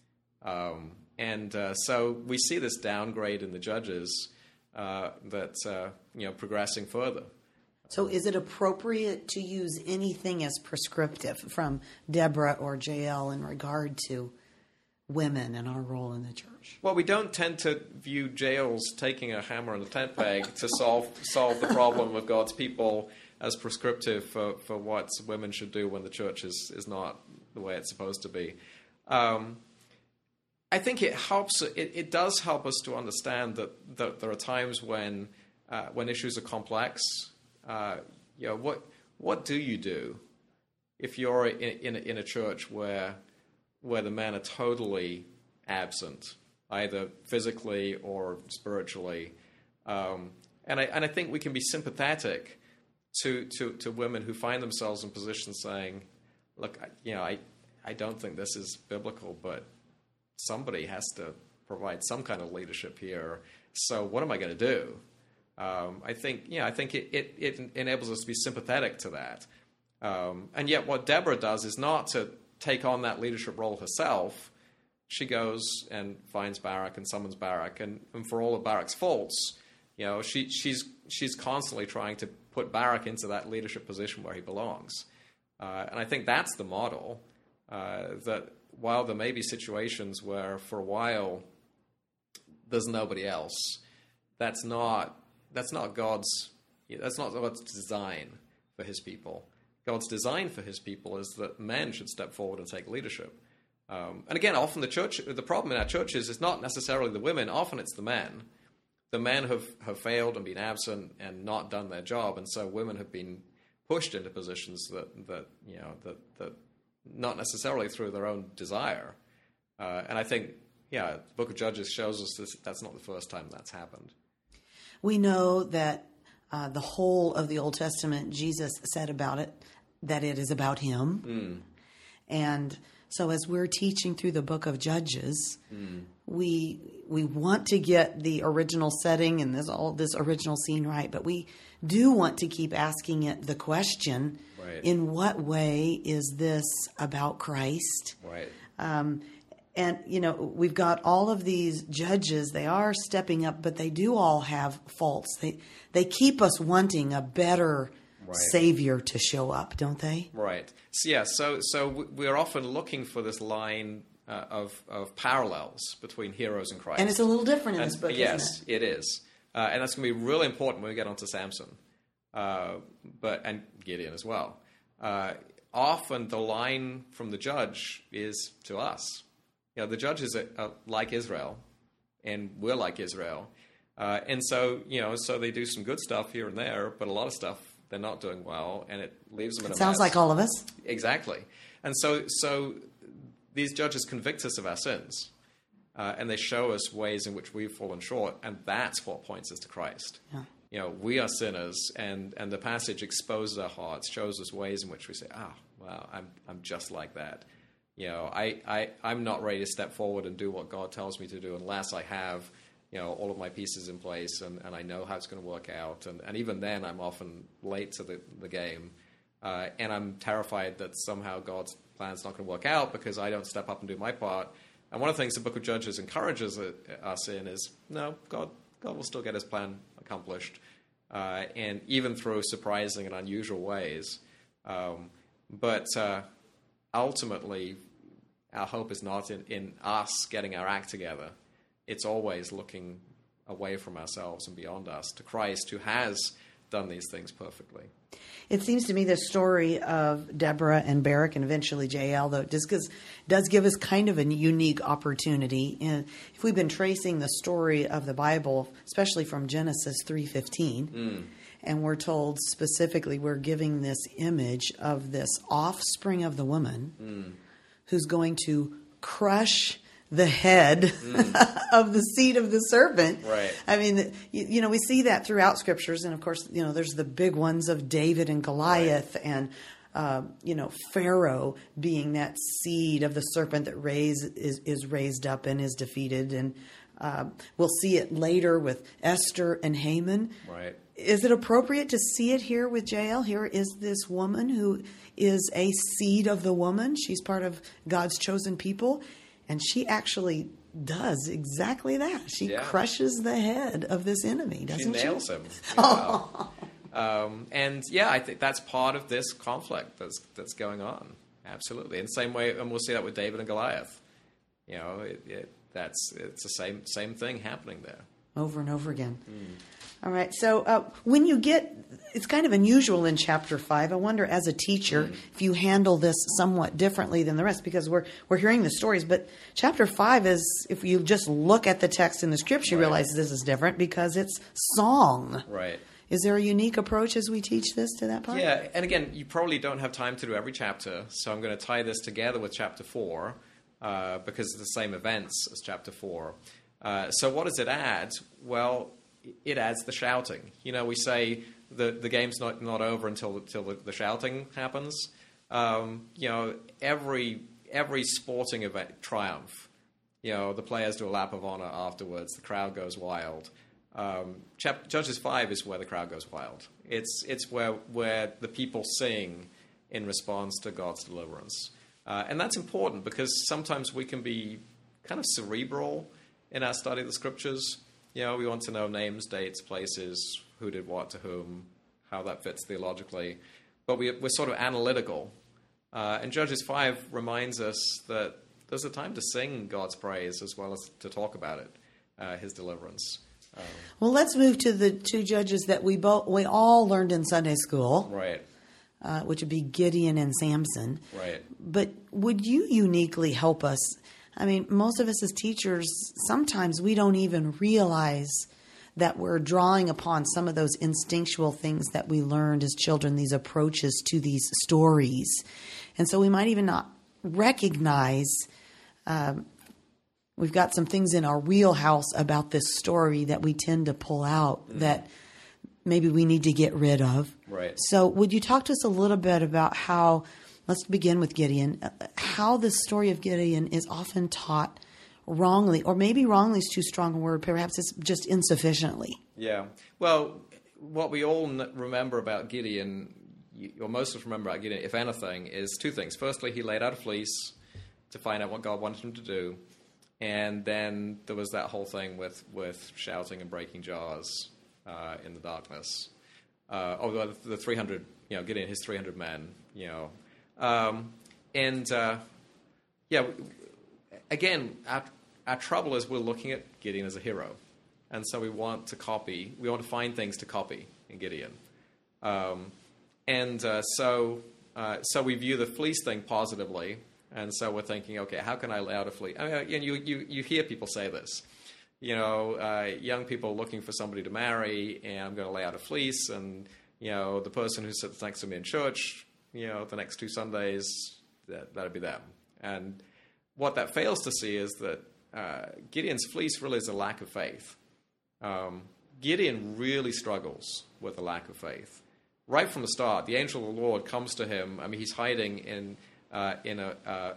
Um, and uh, so we see this downgrade in the judges uh, that uh, you know progressing further. So is it appropriate to use anything as prescriptive from Deborah or Jael in regard to women and our role in the church? Well, we don't tend to view Jael's taking a hammer and a tent peg to solve solve the problem of God's people as prescriptive for, for what women should do when the church is, is not the way it's supposed to be. Um, I think it helps. It, it does help us to understand that, that there are times when uh, when issues are complex. Uh, you know, what what do you do if you're in in a, in a church where where the men are totally absent, either physically or spiritually? Um, and I and I think we can be sympathetic to, to, to women who find themselves in positions saying, look, you know, I, I don't think this is biblical, but somebody has to provide some kind of leadership here. So what am I going to do? Um, I think, yeah, I think it, it, it enables us to be sympathetic to that. Um, and yet what Deborah does is not to take on that leadership role herself. She goes and finds Barak and summons Barak, and, and for all of Barak's faults, you know, she, she's she's constantly trying to put Barak into that leadership position where he belongs. Uh, and I think that's the model, uh, that while there may be situations where for a while there's nobody else, that's not that's not God's that's not God's design for his people. God's design for his people is that men should step forward and take leadership. Um, and again, often the church, the problem in our churches is not necessarily the women, often it's the men. The men have, have failed and been absent and not done their job, and so women have been pushed into positions that, that you know, that, that not necessarily through their own desire. Uh, and I think, yeah, the Book of Judges shows us this, that's not the first time that's happened. We know that uh, the whole of the Old Testament, Jesus said about it, that it is about him. Mm. And so as we're teaching through the Book of Judges, mm. we we want to get the original setting and this all this original scene right, but we do want to keep asking it the question, right. in what way is this about Christ? Right. Um, and, you know, we've got all of these judges. They are stepping up, but they do all have faults. They, they keep us wanting a better right. Savior to show up, don't they? Right. So, yeah, so so we're often looking for this line uh, of of parallels between heroes and Christ. And it's a little different in and, this book, yes, isn't it? it is. Uh, and that's going to be really important when we get onto Samson, uh, but and Gideon as well. Uh, often the line from the judge is to us. You know, the judges are, are like Israel, and we're like Israel. Uh, and so, you know, so they do some good stuff here and there, but a lot of stuff they're not doing well, and it leaves them in a Sounds mess. like all of us. Exactly. And so so these judges convict us of our sins, uh, and they show us ways in which we've fallen short, and that's what points us to Christ. Yeah. You know, we are sinners, and, and the passage exposes our hearts, shows us ways in which we say, ah, wow, I'm I'm just like that. You know, I, I, I'm not ready to step forward and do what God tells me to do unless I have, you know, all of my pieces in place and, and I know how it's going to work out. And, and even then, I'm often late to the, the game. Uh, and I'm terrified that somehow God's plan's not going to work out because I don't step up and do my part. And one of the things the Book of Judges encourages us in is, no, God, God will still get his plan accomplished. Uh, and even through surprising and unusual ways. Um, but uh, ultimately, our hope is not in, in us getting our act together. It's always looking away from ourselves and beyond us to Christ, who has done these things perfectly. It seems to me the story of Deborah and Barak and eventually Jael, though, just because does give us kind of a unique opportunity. And if we've been tracing the story of the Bible, especially from Genesis three fifteen, Mm. and we're told specifically we're giving this image of this offspring of the woman Mm. who's going to crush the head Mm. of the seed of the serpent. Right. I mean, you, you know, we see that throughout scriptures. And of course, you know, there's the big ones of David and Goliath right. and, uh, you know, Pharaoh being that seed of the serpent that raise, is, is raised up and is defeated. And uh, we'll see it later with Esther and Haman. Right. Is it appropriate to see it here with Jael? Here is this woman who is a seed of the woman. She's part of God's chosen people. And she actually does exactly that. She yeah. crushes the head of this enemy, doesn't she? She nails him. You know? um, and yeah, I think that's part of this conflict that's that's going on. Absolutely. In the same way, and we'll see that with David and Goliath. You know, it, it, that's it's the same same thing happening there. Over and over again. Mm. All right. So uh, when you get, it's kind of unusual in chapter five. I wonder, as a teacher, mm. if you handle this somewhat differently than the rest, because we're we're hearing the stories. But chapter five is, if you just look at the text in the scripture, you right. realize this is different because it's song. Right. Is there a unique approach as we teach this to that part? Yeah. And again, you probably don't have time to do every chapter, so I'm going to tie this together with chapter four uh, because it's the same events as chapter four. Uh, so what does it add? Well, it adds the shouting. You know, we say the the game's not, not over until until the, the shouting happens. Um, you know, every every sporting event triumph. You know, the players do a lap of honor afterwards. The crowd goes wild. Um, chap- Judges five is where the crowd goes wild. It's it's where where the people sing in response to God's deliverance. Uh, and that's important because sometimes we can be kind of cerebral in our study of the Scriptures. You know, we want to know names, dates, places, who did what to whom, how that fits theologically. But we, we're sort of analytical. Uh, and Judges five reminds us that there's a time to sing God's praise as well as to talk about it, uh, his deliverance. Um, well, let's move to the two judges that we both we all learned in Sunday school. Right. Uh, which would be Gideon and Samson. Right. But would you uniquely help us? I mean, most of us as teachers, sometimes we don't even realize that we're drawing upon some of those instinctual things that we learned as children, these approaches to these stories. And so we might even not recognize um, we've got some things in our wheelhouse about this story that we tend to pull out mm-hmm. that maybe we need to get rid of. Right. So would you talk to us a little bit about how, let's begin with Gideon, how the story of Gideon is often taught wrongly, or maybe wrongly is too strong a word, perhaps it's just insufficiently. Yeah. Well, what we all remember about Gideon, or most of us remember about Gideon, if anything, is two things. Firstly, he laid out a fleece to find out what God wanted him to do. And then there was that whole thing with, with shouting and breaking jars uh, in the darkness. Uh, oh, the, the three hundred, you know, Gideon, his three hundred men, you know. Um, and, uh, yeah, again, our, our trouble is we're looking at Gideon as a hero. And so we want to copy, we want to find things to copy in Gideon. Um, and uh, so uh, so we view the fleece thing positively. And so we're thinking, okay, how can I lay out a fleece? I mean, and you, you, you hear people say this. You know, uh, young people looking for somebody to marry, and I'm going to lay out a fleece, and, you know, the person who sits next to me in church, you know, the next two Sundays, that, that'll be them. And what that fails to see is that uh, Gideon's fleece really is a lack of faith. Um, Gideon really struggles with a lack of faith. Right from the start, the angel of the Lord comes to him. I mean, he's hiding in uh, in a, uh,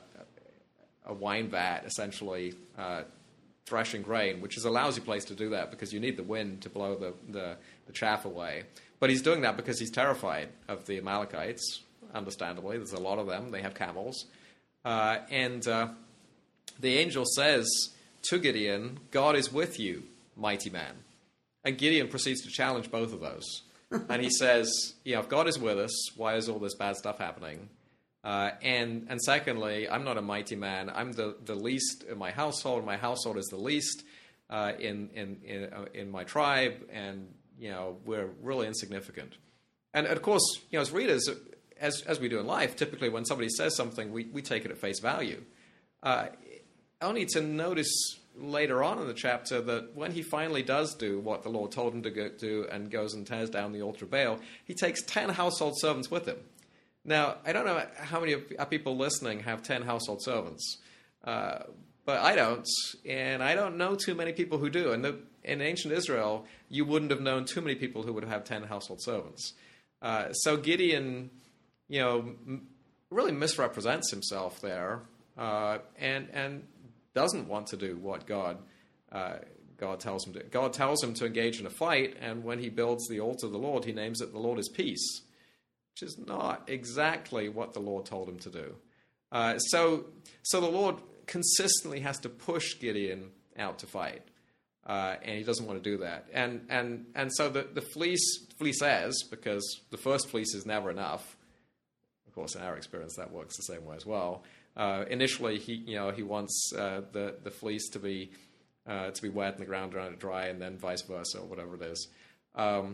a wine vat, essentially, uh, threshing grain, which is a lousy place to do that because you need the wind to blow the, the, the chaff away. But he's doing that because he's terrified of the Amalekites, understandably. There's a lot of them. They have camels. Uh, and uh, the angel says to Gideon, God is with you, mighty man. And Gideon proceeds to challenge both of those. And he says, you know, if God is with us, why is all this bad stuff happening? Uh, and and secondly, I'm not a mighty man. I'm the, the least in my household. My household is the least uh, in in in, uh, in my tribe, and you know we're really insignificant. And of course, you know, as readers, as as we do in life, typically when somebody says something, we we take it at face value. Uh, only to notice later on in the chapter that when he finally does do what the Lord told him to go do and goes and tears down the altar of Baal, he takes ten household servants with him. Now, I don't know how many of people listening have ten household servants, uh, but I don't, and I don't know too many people who do. And the, in ancient Israel, you wouldn't have known too many people who would have ten household servants. Uh, so Gideon, you know, m- really misrepresents himself there, uh, and and doesn't want to do what God uh, God tells him to. God tells him to engage in a fight, and when he builds the altar of the Lord, he names it the Lord is peace. Which is not exactly what the Lord told him to do. Uh, so, so the Lord consistently has to push Gideon out to fight, uh, and he doesn't want to do that. And and and so the the fleece fleeces because the first fleece is never enough. Of course, in our experience, that works the same way as well. Uh, initially, he you know he wants uh, the the fleece to be uh, to be wet in the ground around it dry, and then vice versa, or whatever it is. Um,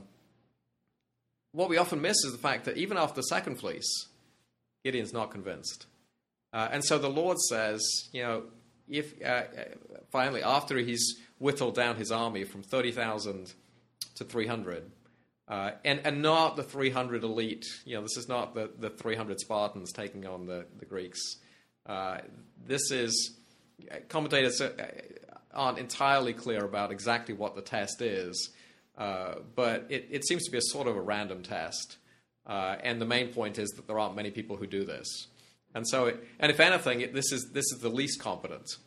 What we often miss is the fact that even after the second fleece, Gideon's not convinced. Uh, and so the Lord says, you know, if uh, finally, after he's whittled down his army from thirty thousand to three hundred, uh, and, and not the three hundred elite, you know, this is not the, the three hundred Spartans taking on the, the Greeks. Uh, this is, commentators aren't entirely clear about exactly what the test is. Uh, but it, it seems to be a sort of a random test. Uh, and the main point is that there aren't many people who do this. And so, it, and if anything, it, this is this is the least competent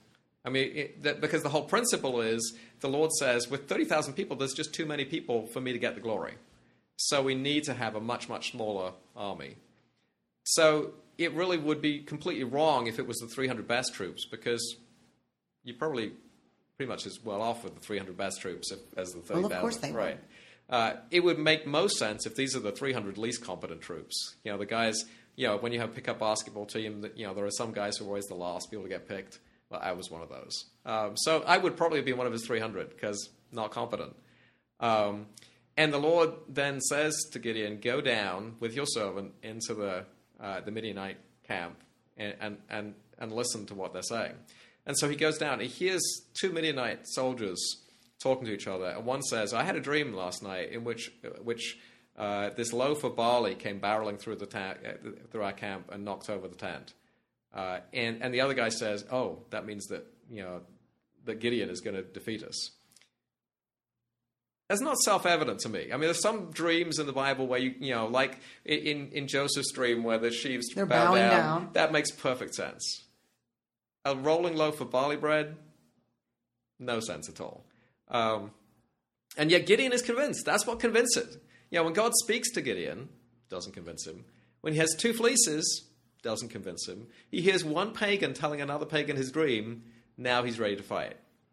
I mean, it, that, because the whole principle is the Lord says, with thirty thousand people, there's just too many people for me to get the glory. So we need to have a much, much smaller army. So it really would be completely wrong if it was the three hundred best troops, because you're probably pretty much as well off with the three hundred best troops as the thirty thousand. Well, of course they right. would. Uh, it would make most sense if these are the three hundred least competent troops. You know, the guys, you know, when you have a pickup basketball team, that, you know, there are some guys who are always the last people to get picked. Well, I was one of those. Um, so I would probably be one of his three hundred because not competent. Um, and the Lord then says to Gideon, go down with your servant into the uh, the Midianite camp and, and, and, and listen to what they're saying. And so he goes down. He hears two Midianite soldiers talking to each other. And one says, I had a dream last night in which which uh, this loaf of barley came barreling through the ta- through our camp and knocked over the tent. Uh, and, and the other guy says, oh, that means that, you know, that Gideon is going to defeat us. That's not self-evident to me. I mean, there's some dreams in the Bible where, you you know, like in, in Joseph's dream where the sheaves They're bow bowing down. down. That makes perfect sense. A rolling loaf of barley bread, no sense at all. Um, and yet Gideon is convinced. That's what convinces. You know, when God speaks to Gideon, doesn't convince him. When he has two fleeces, doesn't convince him. He hears one pagan telling another pagan his dream, now he's ready to fight.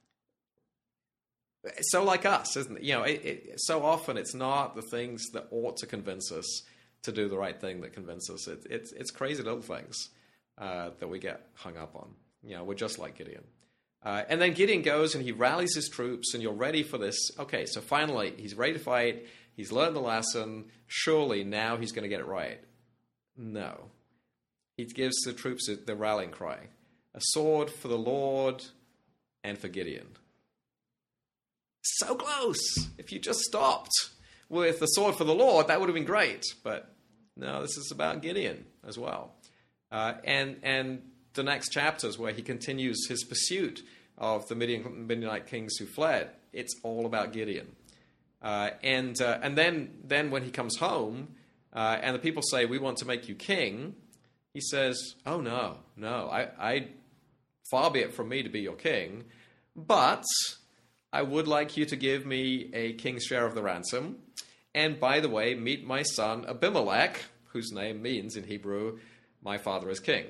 So like us, isn't it? You know, it, it, so often it's not the things that ought to convince us to do the right thing that convince us. It, it's, it's crazy little things uh, that we get hung up on. You know, we're just like Gideon. Uh, and then Gideon goes and he rallies his troops, and you're ready for this. Okay, so finally, he's ready to fight. He's learned the lesson. Surely now he's going to get it right. No. He gives the troops the rallying cry. A sword for the Lord and for Gideon. So close. If you just stopped with the sword for the Lord, that would have been great. But no, this is about Gideon as well. Uh, and and the next chapters where he continues his pursuit of the Midian, Midianite kings who fled, it's all about Gideon. Uh, and uh, and then then when he comes home uh, and the people say, we want to make you king, he says, oh no, no, I, I far be it from me to be your king, but I would like you to give me a king's share of the ransom. And by the way, meet my son Abimelech, whose name means in Hebrew, my father is king.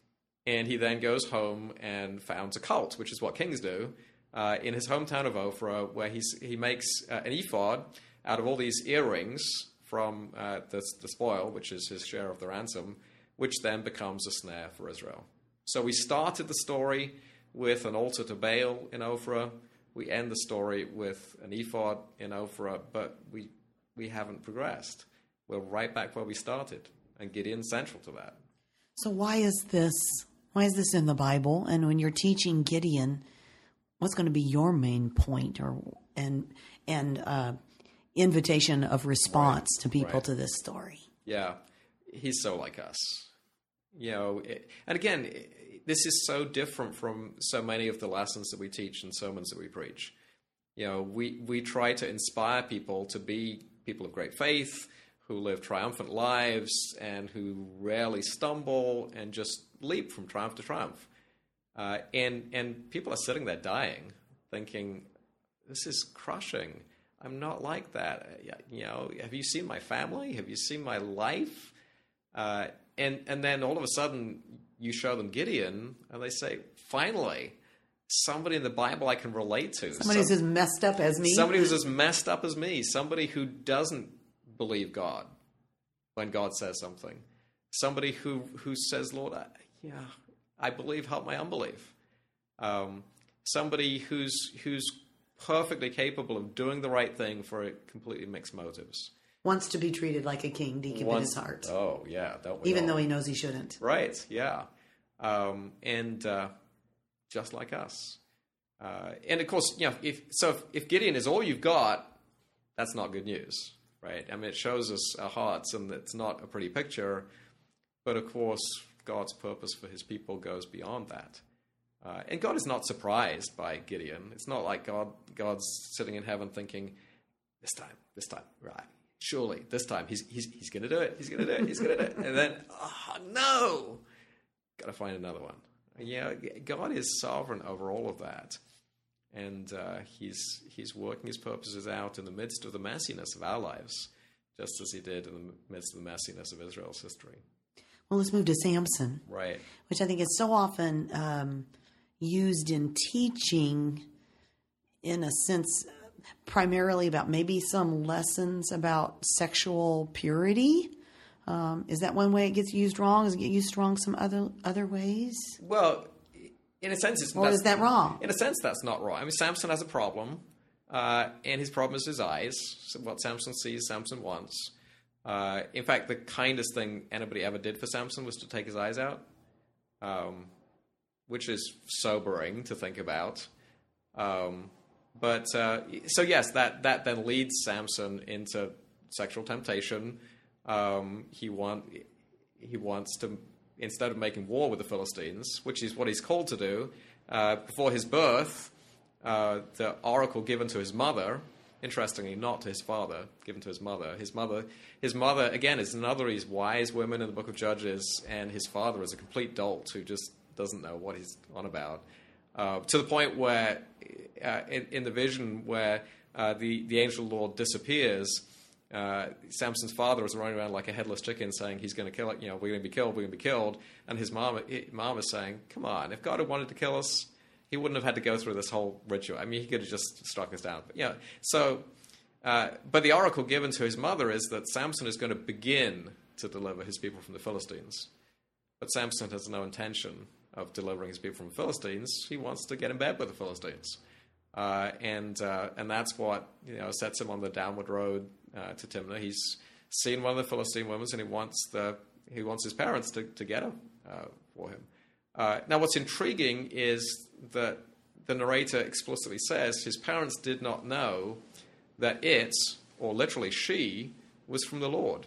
And he then goes home and founds a cult, which is what kings do, uh, in his hometown of Ophrah, where he's, he makes uh, an ephod out of all these earrings from uh, the, the spoil, which is his share of the ransom, which then becomes a snare for Israel. So we started the story with an altar to Baal in Ophrah. We end the story with an ephod in Ophrah, but we we haven't progressed. We're right back where we started, and Gideon's central to that. So why is this? Why is this in the Bible? And when you're teaching Gideon, what's going to be your main point or and and uh, invitation of response right. to people right. to this story? Yeah, he's so like us, you know. It, and again. It, This is so different from so many of the lessons that we teach and sermons that we preach. You know, we, we try to inspire people to be people of great faith, who live triumphant lives and who rarely stumble and just leap from triumph to triumph. Uh, and, and people are sitting there dying, thinking, this is crushing. I'm not like that. You know, have you seen my family? Have you seen my life? Uh, and, and then all of a sudden, you show them Gideon, and they say, finally, somebody in the Bible I can relate to. Somebody who's as messed up as me. Somebody who's as messed up as me. Somebody who doesn't believe God when God says something. Somebody who, who says, Lord, I, yeah, I believe, help my unbelief. Um, somebody who's who's perfectly capable of doing the right thing for completely mixed motives. Wants to be treated like a king deep in his heart. Oh, yeah. Don't we Even all? though he knows he shouldn't. Right, yeah. Um, and uh, just like us. Uh, and of course, you know, if so if, if Gideon is all you've got, that's not good news, right? I mean, it shows us our hearts, and it's not a pretty picture. But of course, God's purpose for his people goes beyond that. Uh, and God is not surprised by Gideon. It's not like God God's sitting in heaven thinking, this time, this time, right. Surely, this time, he's he's he's going to do it. He's going to do it. He's going to do it. And then, oh, no! Got to find another one. You know, God is sovereign over all of that. And uh, he's he's working his purposes out in the midst of the messiness of our lives, just as he did in the midst of the messiness of Israel's history. Well, let's move to Samson. Right. Which I think is so often um, used in teaching, in a sense, primarily about maybe some lessons about sexual purity. Um, is that one way it gets used wrong? Does it get used wrong some other other ways? Well, in a sense, it's or is that wrong? In a sense, that's not wrong. I mean, Samson has a problem, uh, and his problem is his eyes. So what Samson sees, Samson wants. Uh, in fact, the kindest thing anybody ever did for Samson was to take his eyes out, um, which is sobering to think about. Um, but uh, so yes, that that then leads Samson into sexual temptation. Um, he want he wants to. Instead of making war with the Philistines, which is what he's called to do, uh, before his birth, uh, the oracle given to his mother, interestingly not to his father, given to his mother. His mother, his mother again, is another of these wise women in the book of Judges, and his father is a complete dolt who just doesn't know what he's on about. Uh, to the point where, uh, in, in the vision where uh, the, the angel Lord disappears, Uh, Samson's father is running around like a headless chicken saying he's going to kill it, you know, we're going to be killed, we're going to be killed. And his mom, mom is saying, come on, if God had wanted to kill us, he wouldn't have had to go through this whole ritual. I mean, he could have just struck us down. But, yeah, so, uh, but the oracle given to his mother is that Samson is going to begin to deliver his people from the Philistines. But Samson has no intention of delivering his people from the Philistines. He wants to get in bed with the Philistines. Uh, and uh, and that's what, you know, sets him on the downward road uh, to Timnah. He's seen one of the Philistine women, and he wants the he wants his parents to, to get her uh, for him. Uh, now, what's intriguing is that the narrator explicitly says his parents did not know that it, or literally she, was from the Lord,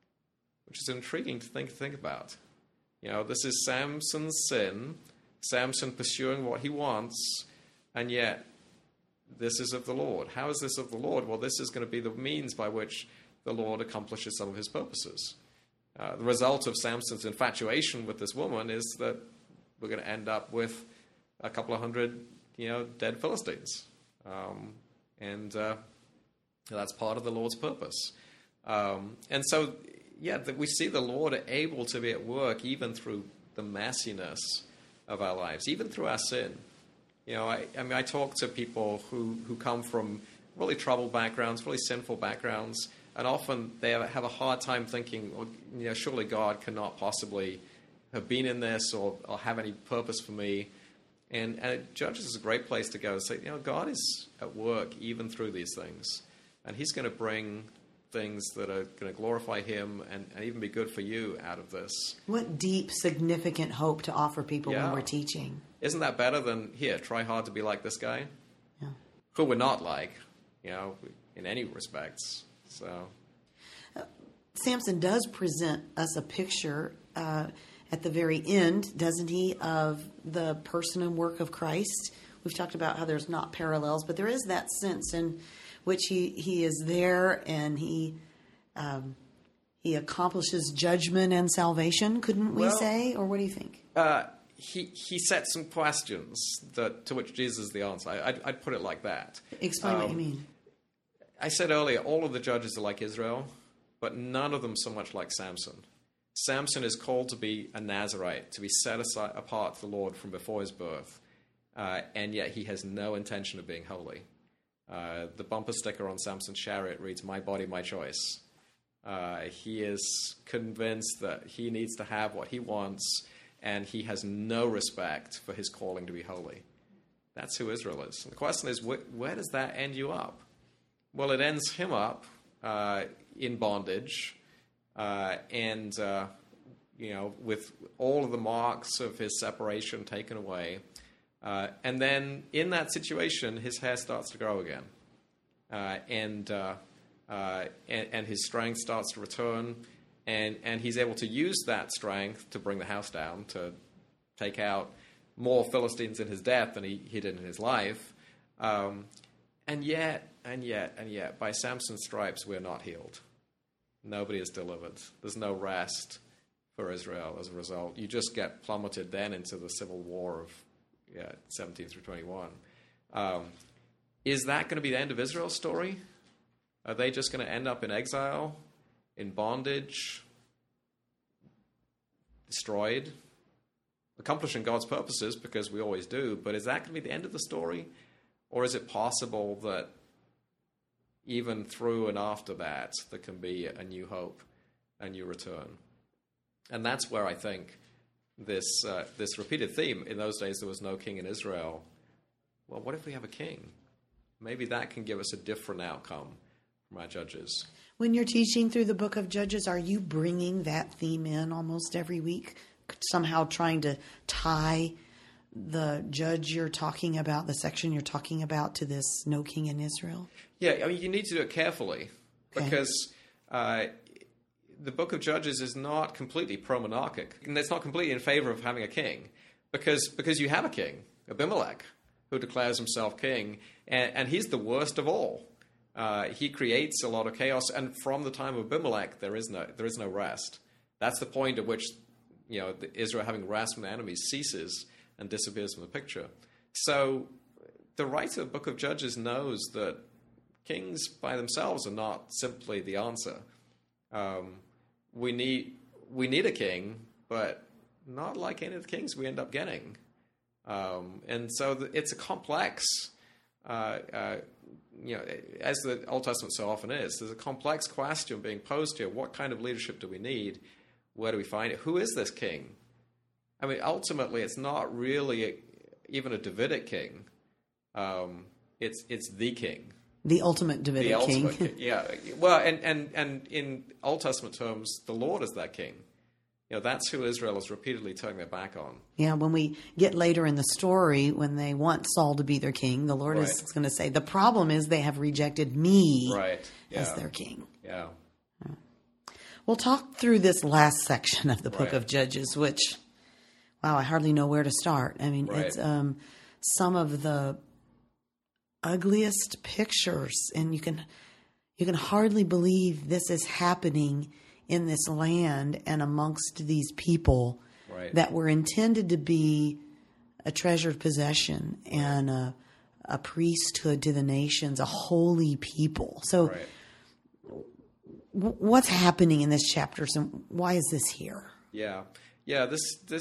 which is intriguing to think think about. You know, this is Samson's sin, Samson pursuing what he wants, and yet this is of the Lord. How is this of the Lord? Well, this is going to be the means by which the Lord accomplishes some of his purposes. Uh, the result of Samson's infatuation with this woman is that we're going to end up with a couple of hundred, you know, dead Philistines. Um, and uh, that's part of the Lord's purpose. Um, and so, yeah, we see the Lord able to be at work even through the messiness of our lives, even through our sin. You know, I, I mean, I talk to people who, who come from really troubled backgrounds, really sinful backgrounds, and often they have a hard time thinking, well, you know, surely God cannot possibly have been in this or, or have any purpose for me. And, and it, Judges is a great place to go and say, you know, God is at work even through these things, and he's going to bring things that are going to glorify him and, and even be good for you out of this. What deep, significant hope to offer people yeah. when we're teaching. Isn't that better than, here, try hard to be like this guy? Yeah. Who we're not like, you know, in any respects. So, uh, Samson does present us a picture uh, at the very end, doesn't he, of the person and work of Christ. We've talked about how there's not parallels, but there is that sense in which he, he is there and he um, he accomplishes judgment and salvation, couldn't we well, say? Or what do you think? Uh, he he sets some questions that to which Jesus is the answer. I, I'd, I'd put it like that. Explain um, what you mean. I said earlier, all of the judges are like Israel, but none of them so much like Samson. Samson is called to be a Nazirite, to be set aside, apart to the Lord from before his birth, uh, and yet he has no intention of being holy. Uh, the bumper sticker on Samson's chariot reads, "My body, my choice." Uh, he is convinced that he needs to have what he wants, and he has no respect for his calling to be holy. That's who Israel is. And the question is, wh- where does that end you up? Well, it ends him up uh, in bondage, uh, and uh, you know, with all of the marks of his separation taken away. Uh, and then in that situation, his hair starts to grow again, uh, and, uh, uh, and and his strength starts to return, and, and he's able to use that strength to bring the house down, to take out more Philistines in his death than he, he did in his life. Um, and yet, and yet, and yet, by Samson's stripes, we're not healed. Nobody is delivered. There's no rest for Israel as a result. You just get plummeted then into the civil war of yeah, seventeen through twenty-one. Um, is that going to be the end of Israel's story? Are they just going to end up in exile, in bondage, destroyed, accomplishing God's purposes, because we always do, but is that going to be the end of the story? Or is it possible that even through and after that, there can be a new hope, a new return? And that's where I think this uh, this repeated theme, in those days there was no king in Israel. Well, what if we have a king? Maybe that can give us a different outcome from our judges. When you're teaching through the book of Judges, are you bringing that theme in almost every week? Somehow trying to tie the judge you're talking about, the section you're talking about, to this no king in Israel? Yeah, I mean, you need to do it carefully, Okay. because uh, the book of Judges is not completely pro-monarchic. And it's not completely in favor of having a king, because because you have a king, Abimelech, who declares himself king, and, and he's the worst of all. Uh, he creates a lot of chaos, and from the time of Abimelech, there is no there is no rest. That's the point at which, you know, Israel, having rest from the enemies, ceases and disappears from the picture. So the writer of the book of Judges knows that kings by themselves are not simply the answer. Um, we need we need a king, but not like any of the kings we end up getting. Um, and so the, it's a complex, uh, uh, you know, as the Old Testament so often is, there's a complex question being posed here. What kind of leadership do we need? Where do we find it? Who is this king? I mean, ultimately, it's not really a, even a Davidic king. Um, it's it's the king. The ultimate Davidic The ultimate king. king. Yeah. Well, and, and, and in Old Testament terms, the Lord is that king. You know, that's who Israel is repeatedly turning their back on. Yeah, when we get later in the story, when they want Saul to be their king, the Lord is Right. going to say, the problem is they have rejected me Right. as Yeah. their king. Yeah. We'll talk through this last section of the book Right. of Judges, which, wow, I hardly know where to start. I mean, Right. it's um, some of the ugliest pictures, and you can you can hardly believe this is happening in this land and amongst these people Right. that were intended to be a treasured possession and a, a priesthood to the nations, a holy people. So Right. w- what's happening in this chapter, and why is this here? Yeah. Yeah. This, this,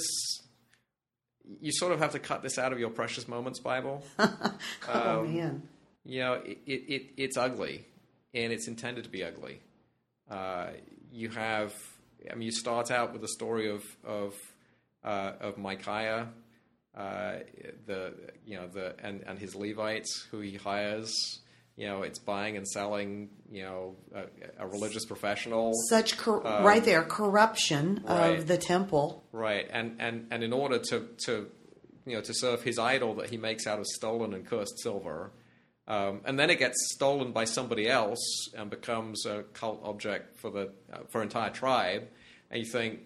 you sort of have to cut this out of your Precious Moments Bible. Oh, man. You know, it, it, it, it's ugly, and it's intended to be ugly. Uh, you have, I mean, you start out with the story of of uh, of Micaiah, uh, the you know the and, and his Levites who he hires. You know, it's buying and selling. You know, a, a religious professional. Such cor- right there, corruption right. of the temple. Right, and and and in order to to you know to serve his idol that he makes out of stolen and cursed silver. Um, and then it gets stolen by somebody else and becomes a cult object for the uh, for entire tribe. And you think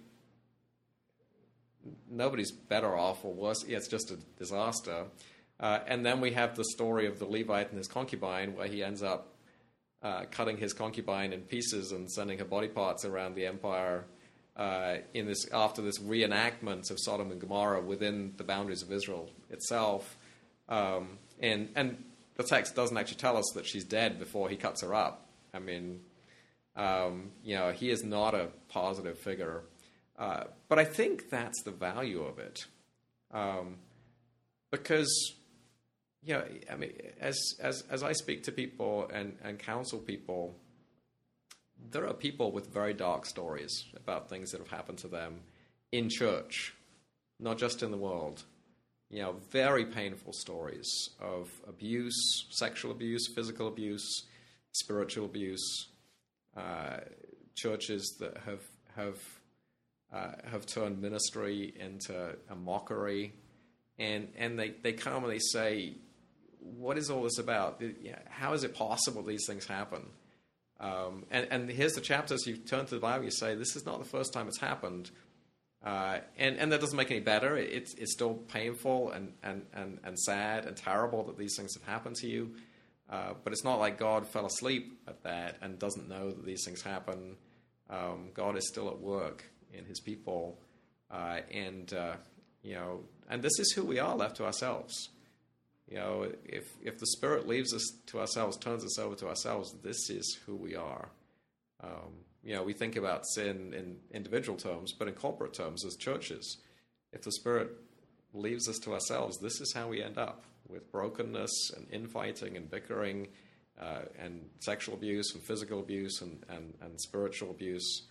nobody's better off or worse. Yeah, it's just a disaster. Uh, and then we have the story of the Levite and his concubine, where he ends up uh, cutting his concubine in pieces and sending her body parts around the empire uh, in this after this reenactment of Sodom and Gomorrah within the boundaries of Israel itself. Um, and and the text doesn't actually tell us that she's dead before he cuts her up. I mean, um, you know, he is not a positive figure. Uh, but I think that's the value of it. Um, because, you know, I mean, as, as, as I speak to people and, and counsel people, there are people with very dark stories about things that have happened to them in church, not just in the world. You know, very painful stories of abuse, sexual abuse, physical abuse, spiritual abuse, uh, churches that have have uh, have turned ministry into a mockery, and and they, they come and they say, what is all this about? How is it possible these things happen? Um, and, and here's the chapters, you turn to the Bible, you say, this is not the first time it's happened. Uh, and, and that doesn't make any better. It's, it's still painful and, and, and, and sad and terrible that these things have happened to you. Uh, but it's not like God fell asleep at that and doesn't know that these things happen. Um, God is still at work in his people. Uh, and, uh, you know, and this is who we are left to ourselves. You know, if, if the Spirit leaves us to ourselves, turns us over to ourselves, this is who we are. Um, you know, we think about sin in individual terms, but in corporate terms as churches, if the Spirit leaves us to ourselves, this is how we end up, with brokenness and infighting and bickering uh, and sexual abuse and physical abuse and, and, and spiritual abuse.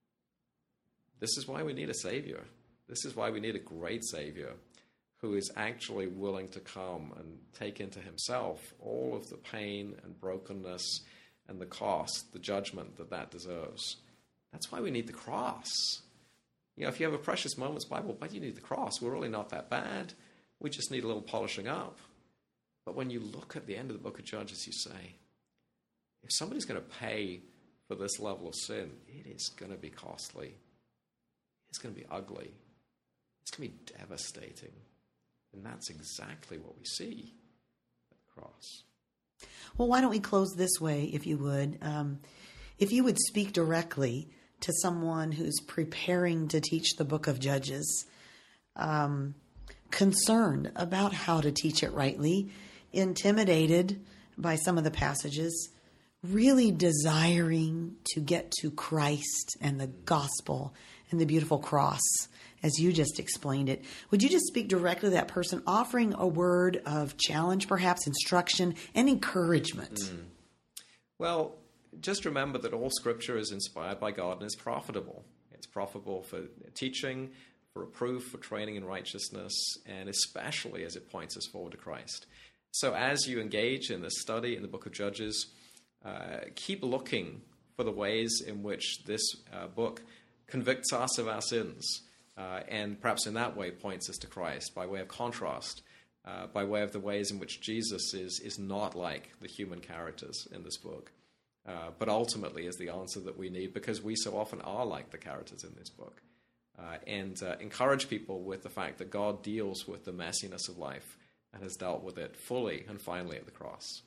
This is why we need a Savior. This is why we need a great Savior who is actually willing to come and take into himself all of the pain and brokenness and the cost, the judgment that that deserves. That's why we need the cross. You know, if you have a Precious Moments Bible, why do you need the cross? We're really not that bad. We just need a little polishing up. But when you look at the end of the book of Judges, you say, if somebody's going to pay for this level of sin, it is going to be costly. It's going to be ugly. It's going to be devastating. And that's exactly what we see at the cross. Well, why don't we close this way, if you would? Um, if you would speak directly to someone who's preparing to teach the book of Judges, um, concerned about how to teach it rightly, intimidated by some of the passages, really desiring to get to Christ and the gospel and the beautiful cross, as you just explained it. Would you just speak directly to that person, offering a word of challenge, perhaps instruction and encouragement? Mm. Well, just remember that all Scripture is inspired by God and is profitable. It's profitable for teaching, for reproof, for training in righteousness, and especially as it points us forward to Christ. So as you engage in this study in the book of Judges, uh, keep looking for the ways in which this uh, book convicts us of our sins, uh, and perhaps in that way points us to Christ by way of contrast, uh, by way of the ways in which Jesus is, is not like the human characters in this book. Uh, but ultimately is the answer that we need, because we so often are like the characters in this book. Uh, and uh, encourage people with the fact that God deals with the messiness of life and has dealt with it fully and finally at the cross.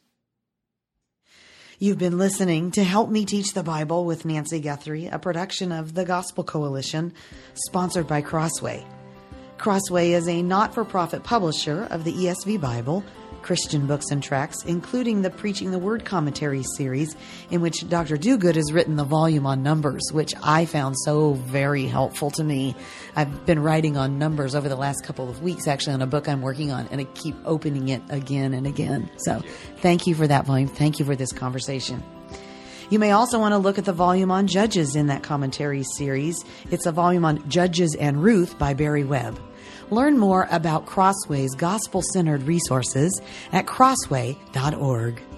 You've been listening to Help Me Teach the Bible with Nancy Guthrie, a production of the Gospel Coalition, sponsored by Crossway. Crossway is a not-for-profit publisher of the E S V Bible, Christian books and tracts, including the Preaching the Word commentary series, in which Doctor Duguid has written the volume on Numbers, which I found so very helpful to me. I've been writing on Numbers over the last couple of weeks, actually, on a book I'm working on, and I keep opening it again and again. So thank you for that volume. Thank you for this conversation. You may also want to look at the volume on Judges in that commentary series. It's a volume on Judges and Ruth by Barry Webb. Learn more about Crossway's gospel-centered resources at crossway dot org.